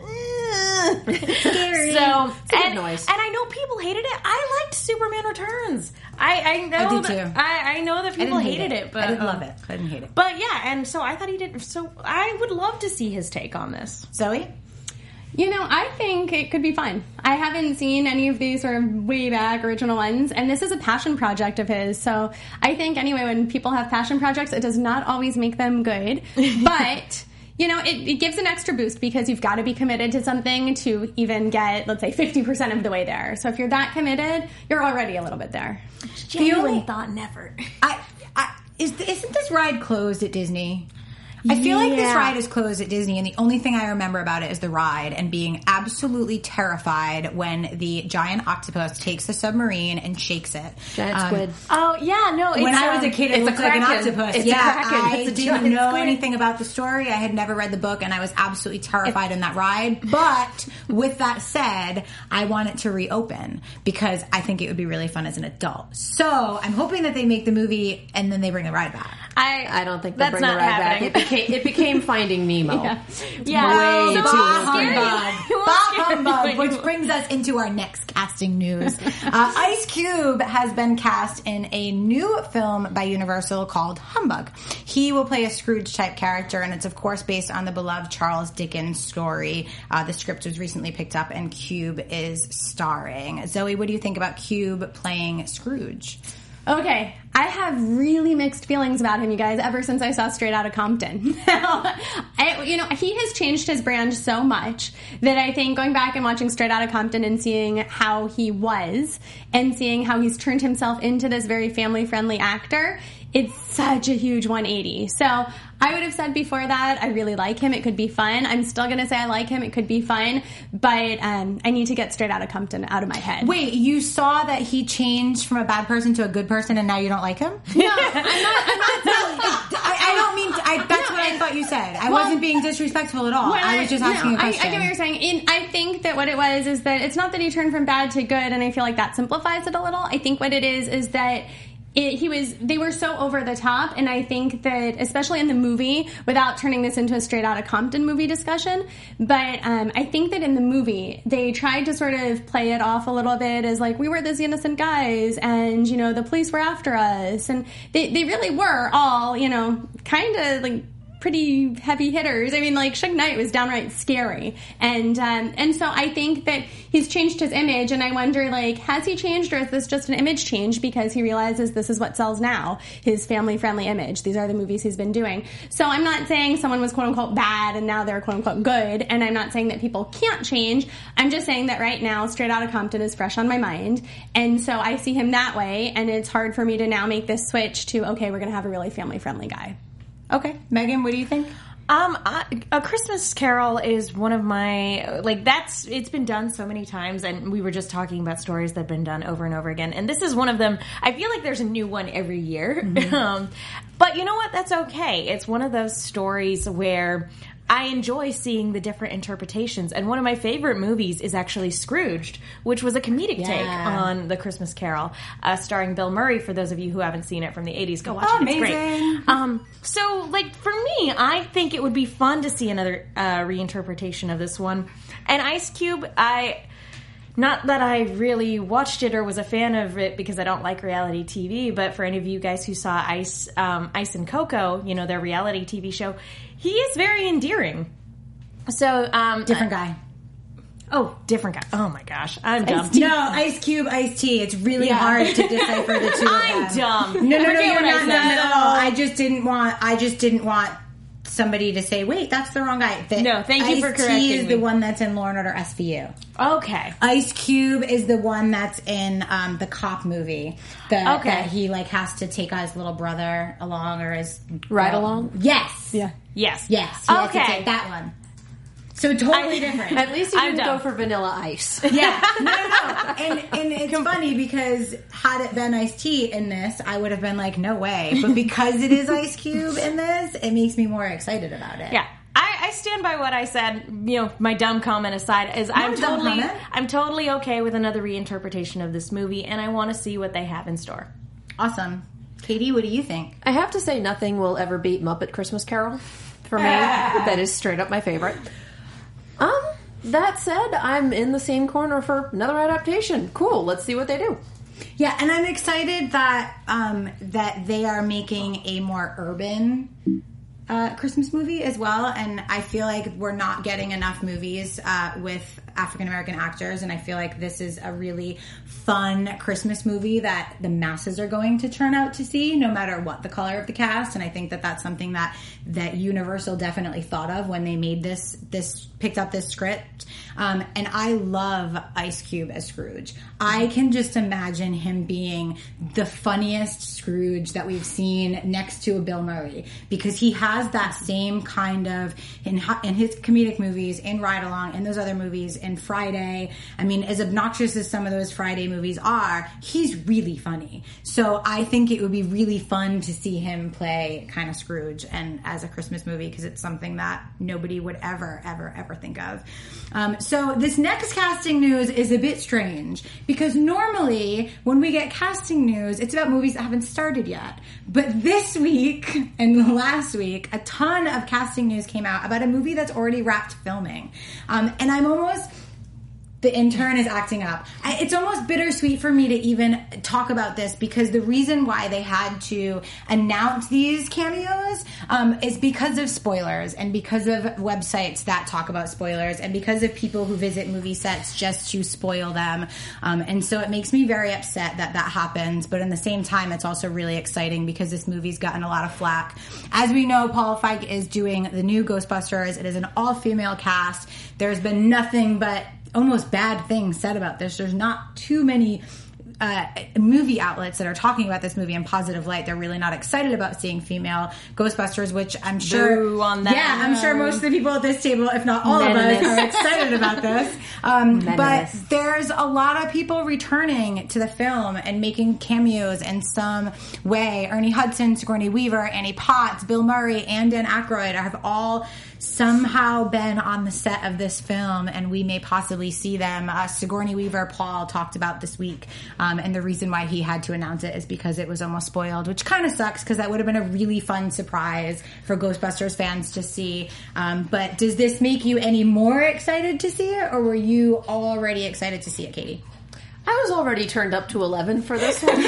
scary. So, good and, noise. and I know people hated it. I liked Superman Returns. I, I know I did that, too. I, I know that I people didn't hate hated it. but I didn't um, love it. I didn't hate it. But yeah, and so I thought he did. So I would love to see his take on this. Zoe? You know, I think it could be fun. I haven't seen any of these sort of way back original ones, and this is a passion project of his. So I think, anyway, when people have passion projects, it does not always make them good. But, you know, it, it gives an extra boost because you've got to be committed to something to even get, let's say, fifty percent of the way there. So if you're that committed, you're already a little bit there. Genuine only- thought and effort. I, I, is, isn't this ride closed at Disney? I feel like this Yeah. ride is closed at Disney, and the only thing I remember about it is the ride and being absolutely terrified when the giant octopus takes the submarine and shakes it. Giant Um, squid. Oh yeah, no. It's, when I was a um, kid, it it's a looked like an kraken. octopus. It's a yeah, kraken. I It's a didn't giant know squid. anything about the story. I had never read the book, and I was absolutely terrified in that ride. But with that said, I want it to reopen because I think it would be really fun as an adult. So I'm hoping that they make the movie and then they bring the ride back. I I don't think they'll that's bring the not ride happening. back. It became, it became Finding Nemo. Yeah. Yeah. Way Bah too humbug. scary. Bah humbug, which brings us into our next casting news. Uh, Ice Cube has been cast in a new film by Universal called Humbug. He will play a Scrooge-type character, and it's, of course, based on the beloved Charles Dickens story. Uh, the script was recently picked up, and Cube is starring. Zoe, what do you think about Cube playing Scrooge? Okay, I have really mixed feelings about him, you guys, ever since I saw Straight Outta Compton. I, you know, he has changed his brand so much that I think going back and watching Straight Outta Compton and seeing how he was and seeing how he's turned himself into this very family-friendly actor, it's such a huge one eighty. So I would have said before that I really like him. It could be fun. I'm still going to say I like him. It could be fun. But um, I need to get Straight Outta Compton out of my head. Wait, you saw that he changed from a bad person to a good person and now you don't like him? No, I'm not. I'm not saying I, I don't mean to, I, that's No, what I and- thought you said. I well, wasn't being disrespectful at all. When I was just asking no, a question. I, I get what you're saying. And I think that what it was is that it's not that he turned from bad to good, and I feel like that simplifies it a little. I think what it is is that It, he was, they were so over the top, and I think that, especially in the movie, without turning this into a Straight Outta Compton movie discussion, but um, I think that in the movie, they tried to sort of play it off a little bit as like, we were these innocent guys, and, you know, the police were after us, and they, they really were all, you know, kind of like, pretty heavy hitters. I mean, like, Suge Knight was downright scary. And um, and so I think that he's changed his image, and I wonder, like, has he changed, or is this just an image change because he realizes this is what sells now, his family-friendly image. These are the movies he's been doing. So I'm not saying someone was quote-unquote bad and now they're quote-unquote good, and I'm not saying that people can't change. I'm just saying that right now, Straight Outta Compton is fresh on my mind, and so I see him that way, and it's hard for me to now make this switch to, okay, we're going to have a really family-friendly guy. Okay. Megan, what do you think? Um, I, A Christmas Carol is one of my, like, that's, it's been done so many times, and we were just talking about stories that have been done over and over again, and this is one of them. I feel like there's a new one every year, mm-hmm. um, but you know what? That's okay. It's one of those stories where I enjoy seeing the different interpretations, and one of my favorite movies is actually Scrooged, which was a comedic Yeah. take on The Christmas Carol, uh, starring Bill Murray. For those of you who haven't seen it from the eighties, go watch Oh, it. It's amazing. great. Um, so, like, for me, I think it would be fun to see another uh, reinterpretation of this one. And Ice Cube, I... Not that I really watched it or was a fan of it because I don't like reality T V, but for any of you guys who saw Ice, um, Ice and Coco, you know, their reality T V show, he is very endearing. So, um, Different guy. Oh, different guy. Oh my gosh, I'm dumb. No, Ice Cube, Ice T. It's really Yeah. hard to decipher the two of I'm them. dumb. No, no, no, Forget you're what I not said. dumb at all. I just didn't want. I just didn't want somebody to say, "Wait, that's the wrong guy." The, No, thank you for Ice-T correcting is me. the one that's in Law and Order S V U. Okay. Ice Cube is the one that's in um, the cop movie. The, Okay. That he like has to take his little brother along or his Ride well, along? Yes. Yeah. Yes. Yes. He has to Okay. take that one. So totally different. At least you I'm didn't dumb. go for Vanilla Ice. Yeah, no, no, no. And, and it's funny because had it been Ice-T in this, I would have been like, no way. But because it is Ice Cube in this, it makes me more excited about it. Yeah. I, I stand by what I said, you know, my dumb comment aside, is I'm dumb totally comment. I'm totally okay with another reinterpretation of this movie, and I want to see what they have in store. Awesome. Katie, what do you think? I have to say, nothing will ever beat Muppet Christmas Carol for me. That is straight up my favorite. Um, that said, I'm in the same corner for another adaptation. Cool, let's see what they do. Yeah, and I'm excited that um, that they are making a more urban uh, Christmas movie as well. And I feel like we're not getting enough movies uh, with African American actors, and I feel like this is a really fun Christmas movie that the masses are going to turn out to see, no matter what the color of the cast. And I think that that's something that that Universal definitely thought of when they made this this picked up this script. Um, and I love Ice Cube as Scrooge. I can just imagine him being the funniest Scrooge that we've seen next to a Bill Murray, because he has that same kind of in in his comedic movies, in Ride Along, and those other movies. and Friday. I mean, as obnoxious as some of those Friday movies are, he's really funny. So I think it would be really fun to see him play kind of Scrooge and as a Christmas movie, because it's something that nobody would ever, ever, ever think of. Um, so this next casting news is a bit strange, because normally when we get casting news, it's about movies that haven't started yet. But this week and last week, a ton of casting news came out about a movie that's already wrapped filming. Um, and I'm almost... The intern is acting up. I, it's almost bittersweet for me to even talk about this, because the reason why they had to announce these cameos um, is because of spoilers, and because of websites that talk about spoilers, and because of people who visit movie sets just to spoil them. Um, and so it makes me very upset that that happens. But in the same time, it's also really exciting because this movie's gotten a lot of flack. As we know, Paul Feig is doing the new Ghostbusters. It is an all-female cast. There's been nothing but almost bad things said about this. There's not too many uh, movie outlets that are talking about this movie in positive light. They're really not excited about seeing female Ghostbusters, which I'm sure... Boo on that. Yeah, I'm sure most of the people at this table, if not all of us, are excited about this. Um, but there's a lot of people returning to the film and making cameos in some way. Ernie Hudson, Sigourney Weaver, Annie Potts, Bill Murray, and Dan Aykroyd have all somehow been on the set of this film, and we may possibly see them. Uh, Sigourney Weaver, Paul talked about this week, um, and the reason why he had to announce it is because it was almost spoiled, which kind of sucks, because that would have been a really fun surprise for Ghostbusters fans to see. Um, but does this make you any more excited to see it, or were you already excited to see it, Katie? I was already turned up to eleven for this one.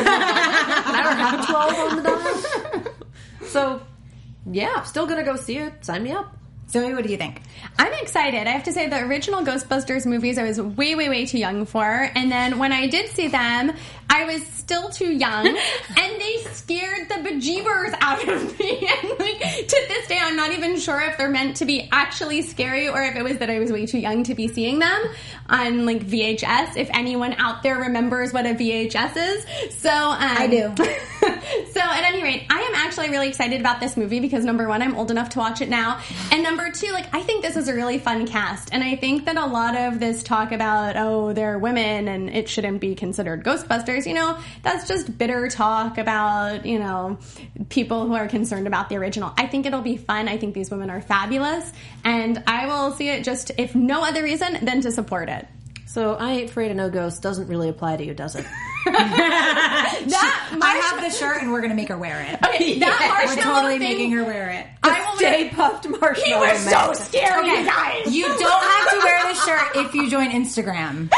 I don't have a twelve on the dial. So, yeah, still gonna go see it. Sign me up. Zoe, what do you think? I'm excited. I have to say, the original Ghostbusters movies I was way, way, way too young for. And then when I did see them, I was still too young. And they scared the bejeebers out of me. And like, to this day, I'm not even sure if they're meant to be actually scary, or if it was that I was way too young to be seeing them on like V H S. If anyone out there remembers what a V H S is. So um, I do. So at any rate, I am actually really excited about this movie because, number one, I'm old enough to watch it now. And number two, like, I think this is a really fun cast. And I think that a lot of this talk about, oh, they're women and it shouldn't be considered Ghostbusters, you know, that's just bitter talk about, you know, people who are concerned about the original. I think it'll be fun. I think these women are fabulous. And I will see it just, if no other reason, than to support it. So I Ain't Afraid of No Ghosts doesn't really apply to you, does it? that I have the shirt, and we're going to make her wear it. Okay, that We're totally thing, making her wear it. I will Stay Puffed Marshmallow. He was so scary, Okay. you guys. You don't have to wear the shirt if you join Instagram.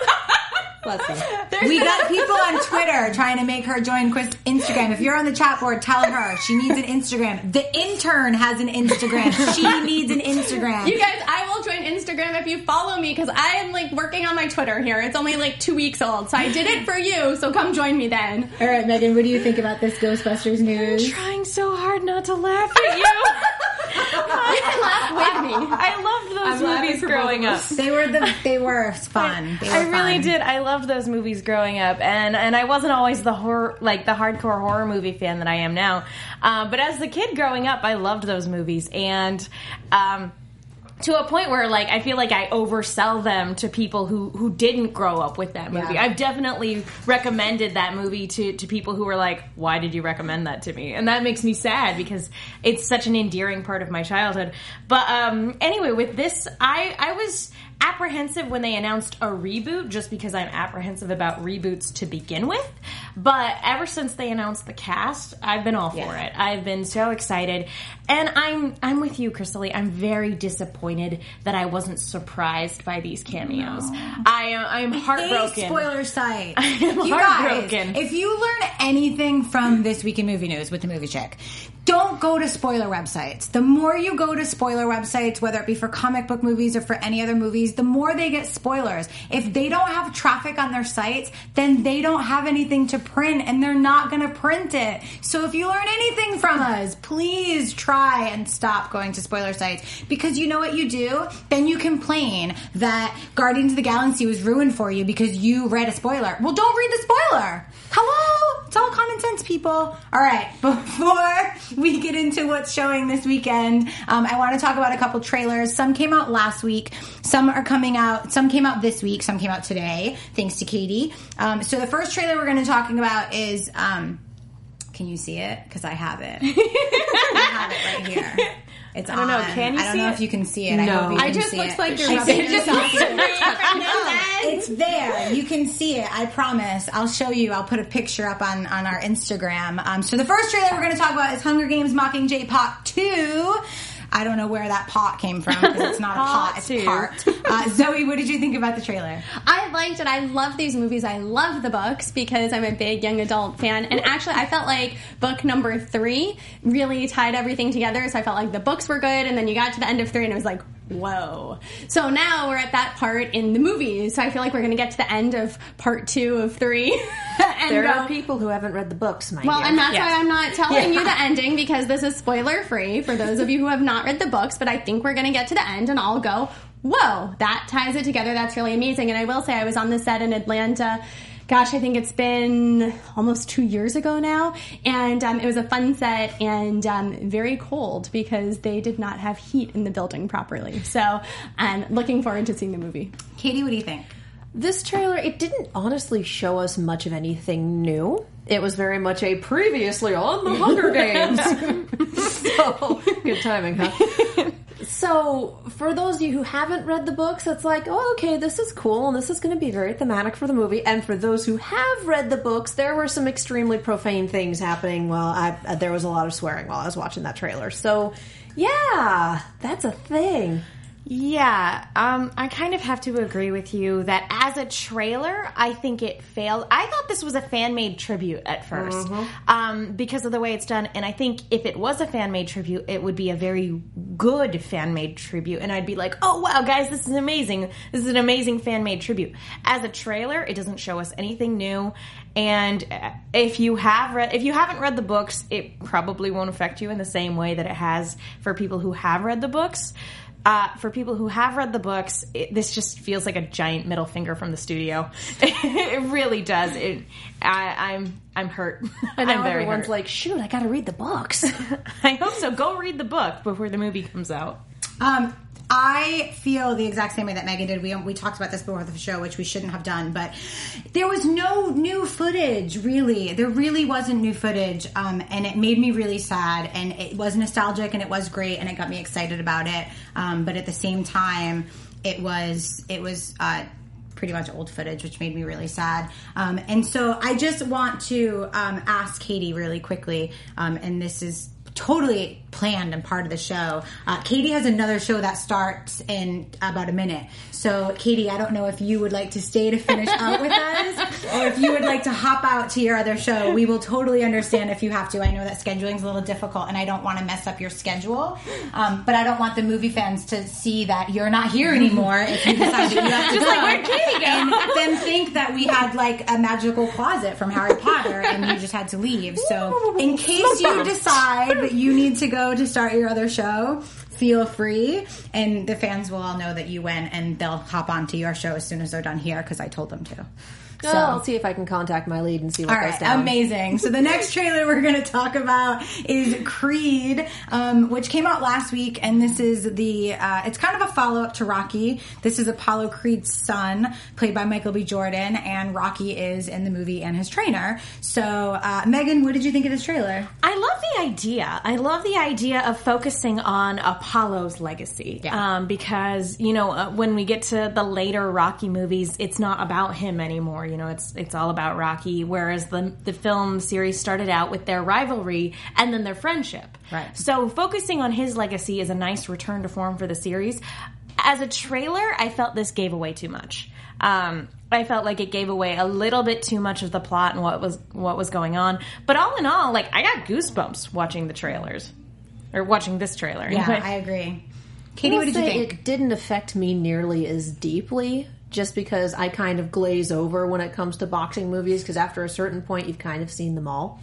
Bless you. We got people on Twitter trying to make her join Quiz Instagram. If you're on the chat board, tell her she needs an Instagram. The intern has an Instagram. She needs an Instagram. You guys, I will join Instagram if you follow me, because I am like working on my Twitter here. It's only like two weeks old, so I did it for you, so come join me then. All right, Megan, what do you think about this Ghostbusters news? I'm trying so hard not to laugh at you. You can laugh with me. I loved those I'm movies growing up. They were the they were fun. They were I really fun. did. I loved those movies growing up, and and I wasn't always the horror, like the hardcore horror movie fan that I am now. Uh, but as a kid growing up, I loved those movies, and um, to a point where, like, I feel like I oversell them to people who, who didn't grow up with that movie. Yeah. I've definitely recommended that movie to, to people who were like, why did you recommend that to me? And that makes me sad because it's such an endearing part of my childhood. But um, anyway, with this, I, I was apprehensive when they announced a reboot, just because I'm apprehensive about reboots to begin with. But ever since they announced the cast, I've been all for Yeah. it. I've been so excited. And I'm I'm with you, Crystal Lee. I'm very disappointed that I wasn't surprised by these cameos. I uh, I'm heartbroken. Hey, spoiler site. I am You heartbroken. guys, if you learn anything from This Week in Movie News with the Movie Chick, don't go to spoiler websites. The more you go to spoiler websites, whether it be for comic book movies or for any other movies, the more they get spoilers. If they don't have traffic on their sites, then they don't have anything to print, and they're not going to print it. So if you learn anything from us, please try and stop going to spoiler sites, because you know what you do? Then you complain that Guardians of the Galaxy was ruined for you because you read a spoiler. Well, don't read the spoiler. Hello? It's all common sense, people. people. All right, before we get into what's showing this weekend, um, I want to talk about a couple trailers. Some came out last week. Some are coming out. Some came out this week. Some came out today, thanks to Katie. Um, so the first trailer we're going to talking about is, um, can you see it? Because I have it. I have it right here. It's I don't on. know. Can you I don't see know it? if you can see it. I No. hope you can I just see looks it. like you're I rubbing see- yourself. No, it's there. You can see it. I promise. I'll show you. I'll put a picture up on, on our Instagram. Um, so the first trailer we're going to talk about is Hunger Games Mockingjay Part two. I don't know where that pot came from because it's not a pot, it's two. part. Uh, Zoe, what did you think about the trailer? I liked it. I love these movies. I love the books because I'm a big young adult fan. And actually, I felt like book number three really tied everything together. So I felt like the books were good, and then you got to the end of three, and it was like, whoa. So now we're at that part in the movies. So I feel like we're going to get to the end of part two of three. and There go, are people who haven't read the books, my Well, dear. and that's Yes. why I'm not telling Yeah. you the ending, because this is spoiler free for those of you who have not read the books. But I think we're going to get to the end, and I'll go, whoa, that ties it together. That's really amazing. And I will say, I was on the set in Atlanta. Gosh, I think it's been almost two years ago now. And um, it was a fun set and um, very cold because they did not have heat in the building properly. So I'm looking forward to seeing the movie. Katie, what do you think? This trailer, it didn't honestly show us much of anything new. It was very much a previously on the Hunger Games. So, good timing, huh? So, for those of you who haven't read the books, it's like, oh, okay, this is cool, and this is going to be very thematic for the movie. And for those who have read the books, there were some extremely profane things happening. Well, I, uh, there was a lot of swearing while I was watching that trailer. So, yeah, that's a thing. Yeah, um, I kind of have to agree with you that as a trailer, I think it failed. I thought this was a fan-made tribute at first um, because of the way it's done, and I think if it was a fan-made tribute, it would be a very good fan-made tribute, and I'd be like, oh, wow, guys, this is amazing. This is an amazing fan-made tribute. As a trailer, it doesn't show us anything new, and if you have read, if you haven't read the books, it probably won't affect you in the same way that it has for people who have read the books. Uh, for people who have read the books, it, this just feels like a giant middle finger from the studio. It really does. It, I, I'm I'm hurt. And now I'm very everyone's hurt. like, shoot, I gotta read the books. I hope so. Go read the book before the movie comes out. Um, I feel the exact same way that Megan did. We we talked about this before the show, which we shouldn't have done, but there was no new footage, really. There really wasn't new footage, um, and it made me really sad, and it was nostalgic, and it was great, and it got me excited about it, um, but at the same time, it was, it was, uh, pretty much old footage, which made me really sad. Um, and so I just want to um, ask Katie really quickly, um, and this is totally planned and part of the show. Uh, Katie has another show that starts in about a minute. So, Katie, I don't know if you would like to stay to finish out with us, or if you would like to hop out to your other show. We will totally understand if you have to. I know that scheduling is a little difficult, and I don't want to mess up your schedule. Um, but I don't want the movie fans to see that you're not here anymore if you decide that you have to Just go. like, where'd Katie go? And then think that we had like a magical closet from Harry Potter, and you just had to leave. So, in case you decide that you need to go to start your other show, feel free, and the fans will all know that you went, and they'll hop onto your show as soon as they're done here because I told them to. So I'll see if I can contact my lead and see what All goes right, down. amazing. So the next trailer we're going to talk about is Creed, um, which came out last week, and this is the, uh, it's kind of a follow-up to Rocky. This is Apollo Creed's son, played by Michael B. Jordan, and Rocky is in the movie and his trainer. So, uh, Megan, what did you think of this trailer? I love the idea. I love the idea of focusing on Apollo's legacy. Yeah. Um, because, you know, uh, when we get to the later Rocky movies, it's not about him anymore. You know, it's it's all about Rocky, whereas the the film series started out with their rivalry and then their friendship. Right. So focusing on his legacy is a nice return to form for the series. As a trailer, I felt this gave away too much. Um, I felt like it gave away a little bit too much of the plot and what was what was going on. But all in all, like, I got goosebumps watching the trailers. Or watching this trailer. Yeah, Anyway. I agree. Katie, I what will did you say think? It didn't affect me nearly as deeply, just because I kind of glaze over when it comes to boxing movies, because after a certain point, you've kind of seen them all.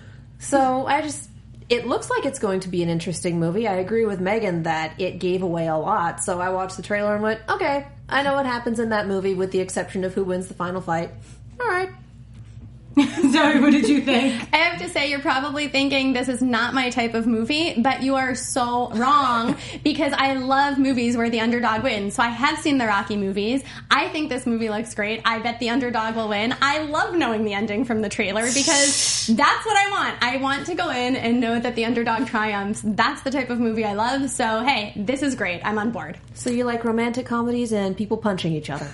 So I just, it looks like it's going to be an interesting movie. I agree with Megan that it gave away a lot. So I watched the trailer and went, okay, I know what happens in that movie with the exception of who wins the final fight. All right. Zoe, what did you think? Every have to say, you're probably thinking this is not my type of movie, but you are so wrong because I love movies where the underdog wins. So I have seen the Rocky movies. I think this movie looks great. I bet the underdog will win. I love knowing the ending from the trailer because that's what I want. I want to go in and know that the underdog triumphs. That's the type of movie I love. So, hey, this is great. I'm on board. So you like romantic comedies and people punching each other?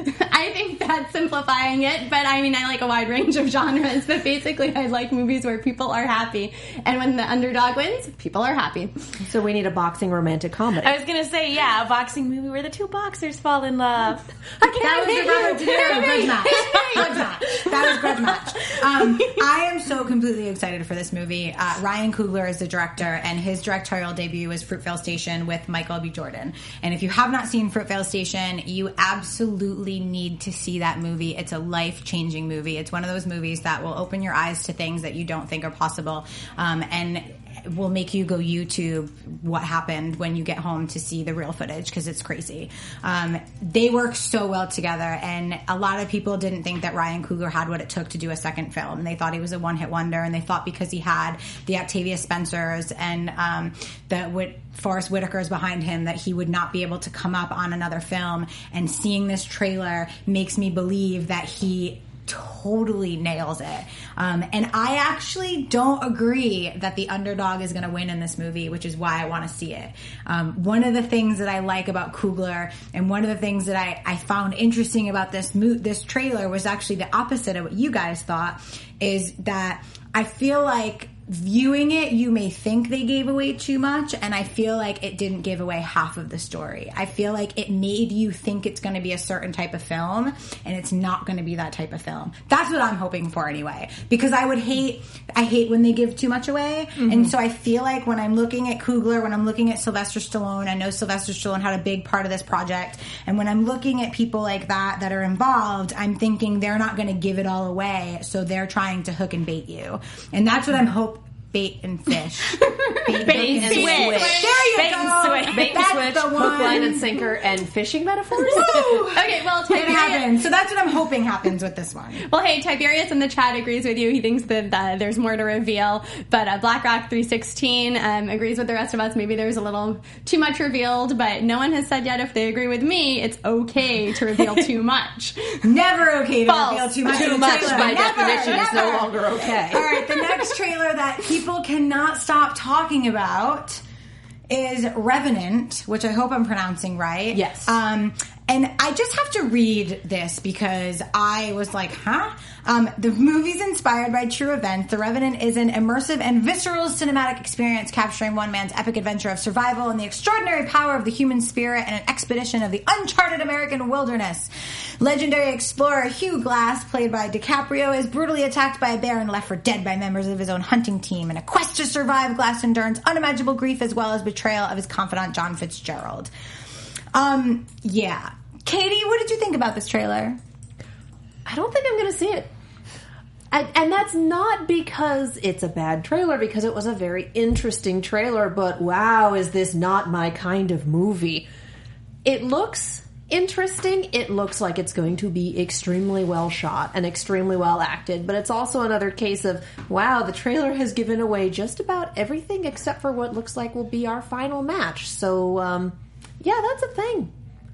I think that's simplifying it, but I mean, I like a wide range of genres, but basically I like movies where people are happy, and when the underdog wins, people are happy. So we need a boxing romantic comedy. I was going to say, yeah, a boxing movie where the two boxers fall in love. That was the Robert De Niro grudge match. Grudge match. That was grudge match. Um, I am so completely excited for this movie. Uh, Ryan Coogler is the director, and his directorial debut was Fruitvale Station with Michael B. Jordan. And if you have not seen Fruitvale Station, you absolutely need to see that movie. It's a life-changing movie. It's one of those movies that will open your eyes to things that you don't think are possible, um, and will make you go YouTube what happened when you get home to see the real footage, because it's crazy. Um, they work so well together, and a lot of people didn't think that Ryan Coogler had what it took to do a second film. They thought he was a one-hit wonder, and they thought because he had the Octavia Spencers and um, the Whit- Forrest Whitakers behind him that he would not be able to come up on another film. And seeing this trailer makes me believe that he totally nails it. Um, and I actually don't agree that the underdog is going to win in this movie, which is why I want to see it. Um, one of the things that I like about Coogler, and one of the things that I, I found interesting about this mo- this trailer was actually the opposite of what you guys thought, is that I feel like viewing it, you may think they gave away too much, and I feel like it didn't give away half of the story. I feel like it made you think it's going to be a certain type of film, and it's not going to be that type of film. That's what I'm hoping for anyway, because I would hate, I hate when they give too much away, mm-hmm. and so I feel like when I'm looking at Coogler, when I'm looking at Sylvester Stallone, I know Sylvester Stallone had a big part of this project, and when I'm looking at people like that that are involved, I'm thinking they're not going to give it all away, so they're trying to hook and bait you. And that's what I'm hoping. Bait and fish. Bait, bait and switch. There you bait go. And switch. Bait That's and switch. the one. Hook, line, and sinker, and fishing metaphors? Okay, well, It Tiberius, happens. So that's what I'm hoping happens with this one. well, hey, Tiberius in the chat agrees with you. He thinks that uh, there's more to reveal. But uh, BlackRock three sixteen um, agrees with the rest of us. Maybe there's a little too much revealed, but no one has said yet if they agree with me, it's okay to reveal too much. Never okay to False. reveal too much. Too in a much, trailer. by Never, definition, is no never. longer okay. All right, the next trailer that people cannot stop talking about is Revenant, which I hope I'm pronouncing right. Yes. Um, and I just have to read this because I was like, huh? Um, the movie's inspired by true events. The Revenant is an immersive and visceral cinematic experience capturing one man's epic adventure of survival and the extraordinary power of the human spirit and an expedition of the uncharted American wilderness. Legendary explorer Hugh Glass, played by DiCaprio, is brutally attacked by a bear and left for dead by members of his own hunting team. In a quest to survive, Glass endures unimaginable grief as well as betrayal of his confidant John Fitzgerald. Um, yeah. Katie, what did you think about this trailer? I don't think I'm going to see it. And, and that's not because it's a bad trailer, because it was a very interesting trailer, but wow, is this not my kind of movie. It looks interesting. It looks like it's going to be extremely well shot and extremely well acted, but it's also another case of, wow, the trailer has given away just about everything except for what looks like will be our final match. So, um, yeah, that's a thing.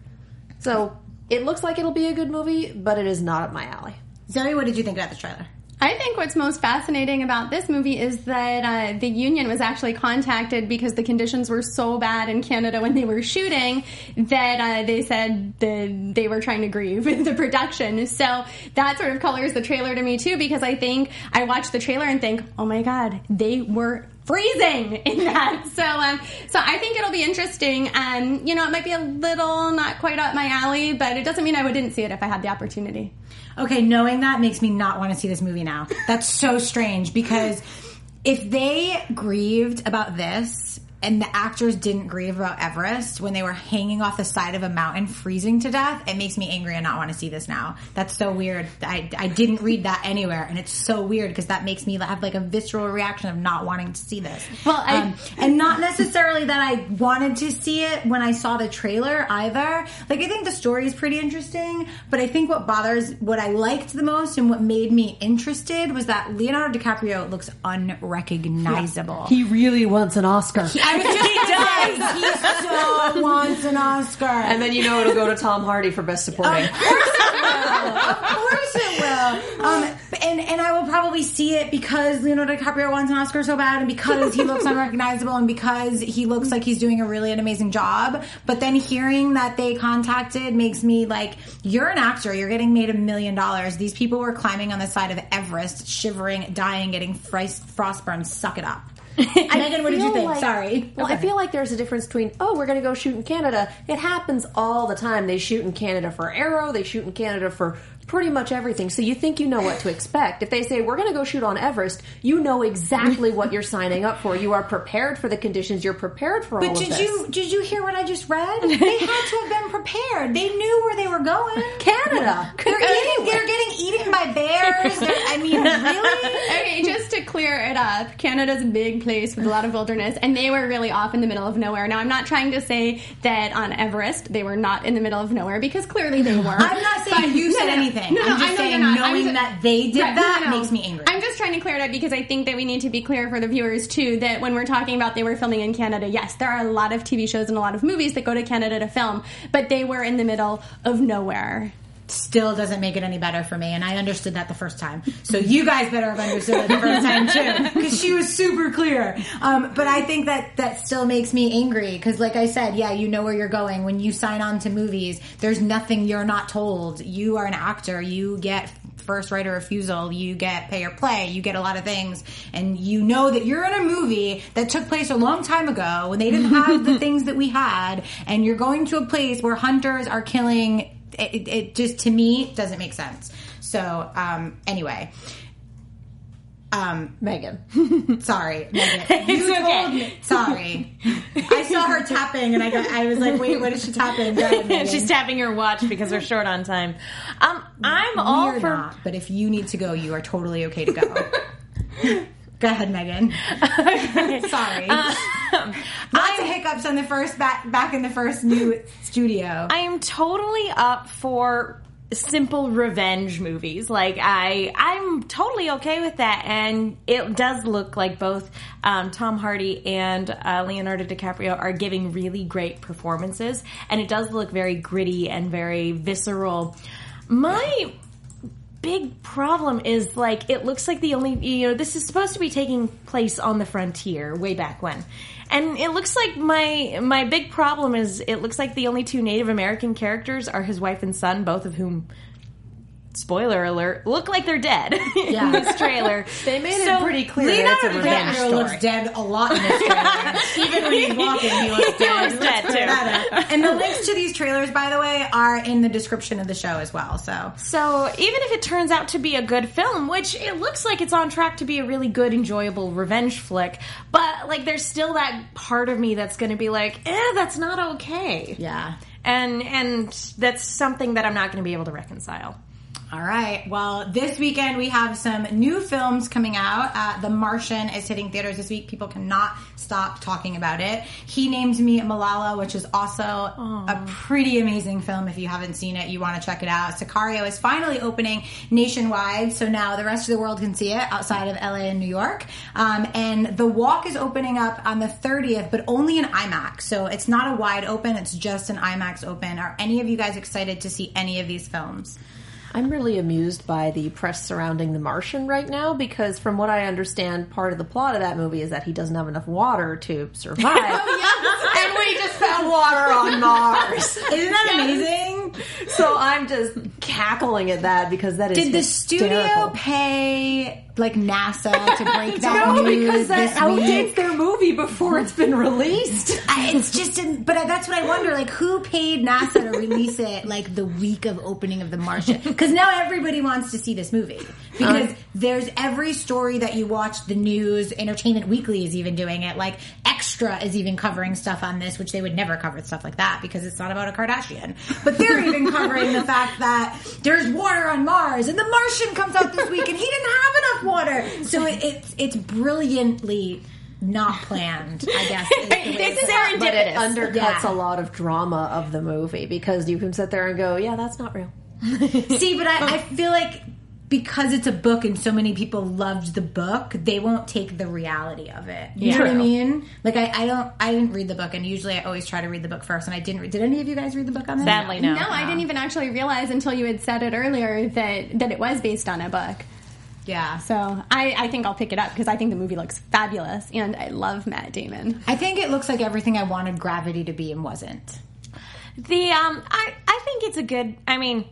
So, it looks like it'll be a good movie, but it is not up my alley. Zoe, what did you think about this trailer? I think what's most fascinating about this movie is that uh, the union was actually contacted because the conditions were so bad in Canada when they were shooting that uh, they said that they were trying to grieve the production. So that sort of colors the trailer to me too, because I think I watched the trailer and think, oh my God, they were freezing in that. So, um, so I think it'll be interesting. Um, you know, it might be a little not quite up my alley, but it doesn't mean I wouldn't see it if I had the opportunity. Okay, knowing that makes me not want to see this movie now. That's so strange, because if they grieved about this and the actors didn't grieve about Everest when they were hanging off the side of a mountain freezing to death, it makes me angry and not want to see this now. That's so weird. I, I didn't read that anywhere, and it's so weird because that makes me have like a visceral reaction of not wanting to see this. Well, I, um, and not necessarily that I wanted to see it when I saw the trailer either. Like, I think the story is pretty interesting, but I think what bothers, what I liked the most and what made me interested was that Leonardo DiCaprio looks unrecognizable. He really wants an Oscar. I was just he does. He so wants an Oscar. And then you know it'll go to Tom Hardy for Best Supporting. Of course it will. Of course it will. Um, and, and I will probably see it because Leonardo DiCaprio wants an Oscar so bad and because he looks unrecognizable and because he looks like he's doing a really an amazing job. But then hearing that they contacted makes me like, you're an actor. You're getting made a million dollars. These people were climbing on the side of Everest, shivering, dying, getting frost- frostburn. Suck it up. Megan, what did you think? Like, Sorry. Well, Okay. I feel like there's a difference between, oh, we're going to go shoot in Canada. It happens all the time. They shoot in Canada for Arrow. They shoot in Canada for pretty much everything. So you think you know what to expect. If they say, we're going to go shoot on Everest, you know exactly what you're signing up for. You are prepared for the conditions. You're prepared for But all did of this. you did you hear what I just read? They had to have been prepared. They knew where they were going. Canada. They're eating. They're getting eaten by bears. They're, I mean, really? Okay, just to clear it up, Canada's a big place with a lot of wilderness, and they were really off in the middle of nowhere. Now, I'm not trying to say that on Everest they were not in the middle of nowhere, because clearly they were. I'm not saying But- you said no, no, anything. No, no, I'm just I know saying you're not. I'm knowing just- that they did Right, that no, no. makes me angry. I'm just trying to clear it up because I think that we need to be clear for the viewers too that when we're talking about they were filming in Canada, yes, there are a lot of T V shows and a lot of movies that go to Canada to film, but they were in the middle of nowhere. Still doesn't make it any better for me, and I understood that the first time. So you guys better have understood it the first time too, because she was super clear. Um, but I think that that still makes me angry, because like I said, yeah, you know where you're going. When you sign on to movies, there's nothing you're not told. You are an actor. You get first right of refusal. You get pay or play. You get a lot of things, and you know that you're in a movie that took place a long time ago when they didn't have the things that we had, and you're going to a place where hunters are killing. It, it just, to me, doesn't make sense. So, um, anyway. Um, Megan. sorry, Megan. You It's told okay. me. Sorry. I saw her tapping, and I got, I was like, wait, what is she tapping? Go ahead, Megan. She's tapping her watch because we're short on time. Um, I'm all We're for. not, but if you need to go, you are totally okay to go. Go ahead, Megan. Sorry. Um, Lots of hiccups on the first, back, back in the first new studio. I am totally up for simple revenge movies. Like I, I'm totally okay with that, and it does look like both um, Tom Hardy and uh, Leonardo DiCaprio are giving really great performances, and it does look very gritty and very visceral. My big problem is, like, it looks like the only, you know, this is supposed to be taking place on the frontier way back when. And it looks like my my big problem is it looks like the only two Native American characters are his wife and son, both of whom, spoiler alert, look like they're dead Yeah. in this trailer. They made So, it pretty clear that it's a Leonardo revenge DiCaprio story. looks dead a lot in this trailer. Even when he's walking, he looks dead. looks dead, Let's clear too. that up. And the links to these trailers, by the way, are in the description of the show as well. So So even if it turns out to be a good film, which it looks like it's on track to be a really good, enjoyable revenge flick, but like there's still that part of me that's going to be like, eh, that's not okay. yeah. And and that's something that I'm not going to be able to reconcile. All right. Well, this weekend we have some new films coming out. Uh, The Martian is hitting theaters this week. People cannot stop talking about it. He Named Me Malala, which is also Aww. a pretty amazing film. If you haven't seen it, you want to check it out. Sicario is finally opening nationwide, so now the rest of the world can see it outside of L A and New York. Um, and The Walk is opening up on the thirtieth, but only in IMAX. So it's not a wide open, it's just an IMAX open. Are any of you guys excited to see any of these films? I'm really amused by the press surrounding The Martian right now, because from what I understand, part of the plot of that movie is that he doesn't have enough water to survive. And we just found water on Mars. Isn't that amazing? So I'm just cackling at that, because that is Did the hysterical. studio pay like NASA to break that No, news because that this outdates week? their movie before it's been released. I- It's just, an, but that's what I wonder. Like, who paid NASA to release it like the week of opening of The Martian? Because now everybody wants to see this movie. Because Uh, there's every story that you watch, the news, Entertainment Weekly is even doing it. Like, extra Extra is even covering stuff on this, which they would never cover stuff like that because it's not about a Kardashian. But they're even covering the fact that there's water on Mars and The Martian comes out this week and he didn't have enough water. So it, it's it's brilliantly not planned, I guess. Is the way It's to- serendipitous. But it undercuts Yeah. a lot of drama of the movie because you can sit there and go, yeah, that's not real. See, but I, I feel like because it's a book and so many people loved the book, they won't take the reality of it. You know what I True. mean? Like I, I don't, I didn't read the book, and usually I always try to read the book first, and I didn't. Read, did any of you guys read the book on this? Sadly, no. No, I didn't even actually realize until you had said it earlier that, that it was based on a book. Yeah. So I, I think I'll pick it up because I think the movie looks fabulous and I love Matt Damon. I think it looks like everything I wanted Gravity to be and wasn't. The um, I I think it's a good. I mean,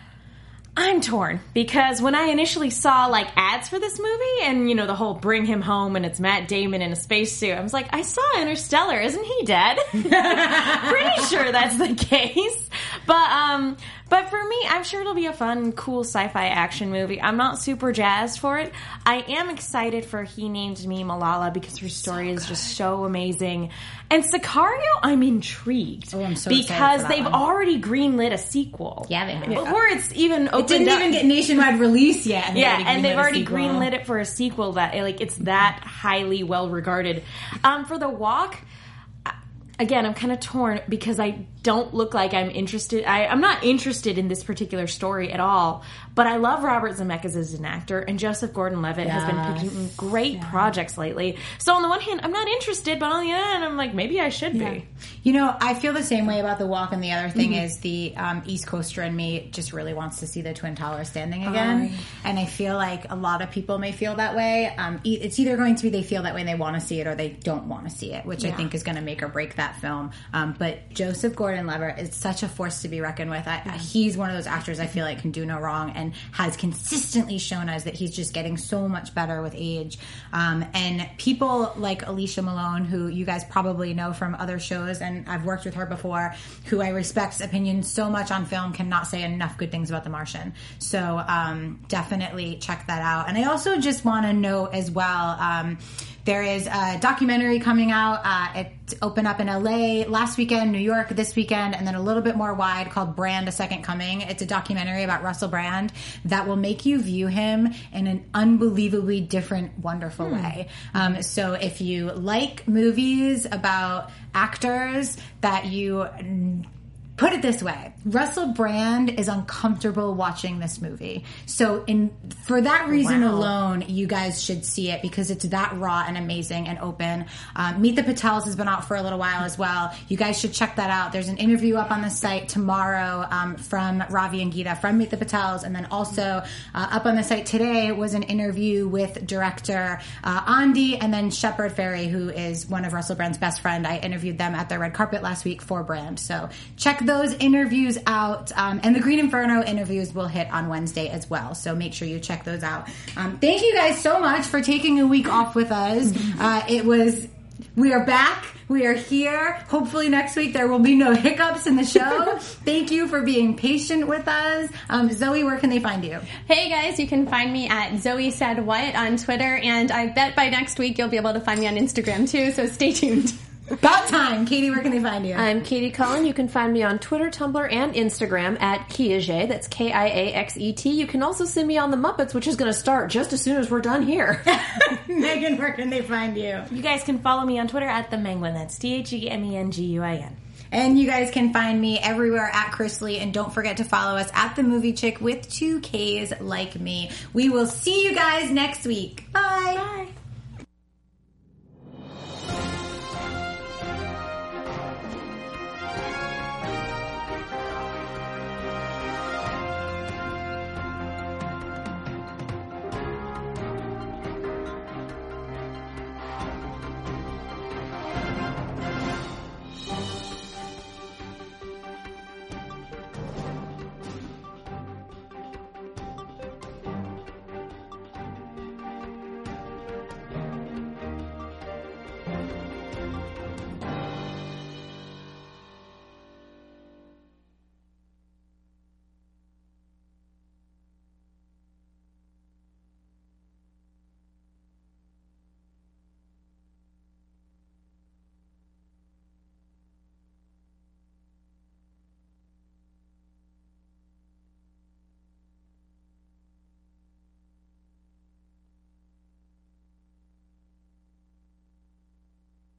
I'm torn because when I initially saw like ads for this movie and you know the whole bring him home and it's Matt Damon in a spacesuit, I was like, I saw Interstellar, isn't he dead? Pretty sure that's the case. But um, but for me, I'm sure it'll be a fun, cool sci-fi action movie. I'm not super jazzed for it. I am excited for He Named Me Malala because her story so is just so amazing. And Sicario, I'm intrigued. Oh, I'm so excited because for that they've one. already greenlit a sequel. Yeah, they have. Before it's even opened It didn't up. even get nationwide release yet. And Yeah, and they've already greenlit greenlit it for a sequel that like it's that highly well regarded. Um, for The Walk, uh, again, I'm kind of torn because I don't look like I'm interested. I, I'm not interested in this particular story at all. But I love Robert Zemeckis as an actor, and Joseph Gordon-Levitt has been Yes. picking great yeah. projects lately. So on the one hand, I'm not interested, but on the other hand, I'm like, maybe I should Yeah. be. You know, I feel the same way about The Walk, and the other thing Mm-hmm. is the um, East Coaster in me just really wants to see the Twin Towers standing again. Oh. And I feel like a lot of people may feel that way. Um, e- it's either going to be they feel that way and they want to see it, or they don't want to see it, which I Yeah. think is going to make or break that film. Um, but Joseph Gordon-Levitt is such a force to be reckoned with. I, I, he's one of those actors I feel like can do no wrong and has consistently shown us that he's just getting so much better with age. Um, and people like Alicia Malone, who you guys probably know from other shows, and I've worked with her before, who I respect opinions so much on film, cannot say enough good things about The Martian. So um, definitely check that out. And I also just want to note as well, um, there is a documentary coming out. Uh, it opened up in L A last weekend, New York this weekend, and then a little bit more wide called Brand: A Second Coming. It's a documentary about Russell Brand that will make you view him in an unbelievably different, wonderful Hmm. way. Um, so if you like movies about actors that you... Put it this way, Russell Brand is uncomfortable watching this movie. So in for that reason Wow. alone, you guys should see it because it's that raw and amazing and open. Um, Meet the Patels has been out for a little while as well. You guys should check that out. There's an interview up on the site tomorrow um, from Ravi and Geeta from Meet the Patels. And then also uh, up on the site today was an interview with director uh, Andy and then Shepard Fairey, who is one of Russell Brand's best friend. I interviewed them at the red carpet last week for Brand. So check those interviews out, um, and the Green Inferno interviews will hit on Wednesday as well, so make sure you check those out. Um, thank you guys so much for taking a week off with us. Uh, it was we are back, we are here. Hopefully next week there will be no hiccups in the show. Thank you for being patient with us. um, Zoe, where can they find you? Hey guys, you can find me at Zoe Said What on Twitter, and I bet by next week you'll be able to find me on Instagram too, so stay tuned. About time. Katie, where can they find you? I'm Katie Cullen. You can find me on Twitter, Tumblr, and Instagram at Kiaxet. That's K I A X E T. You can also send me on The Muppets, which is going to start just as soon as we're done here. Megan, where can they find you? You guys can follow me on Twitter at the Menguin. That's D H E M E N G U I N. And you guys can find me everywhere at Chris Lee. And don't forget to follow us at The Movie Chick with two Ks like me. We will see you guys next week. Bye. Bye.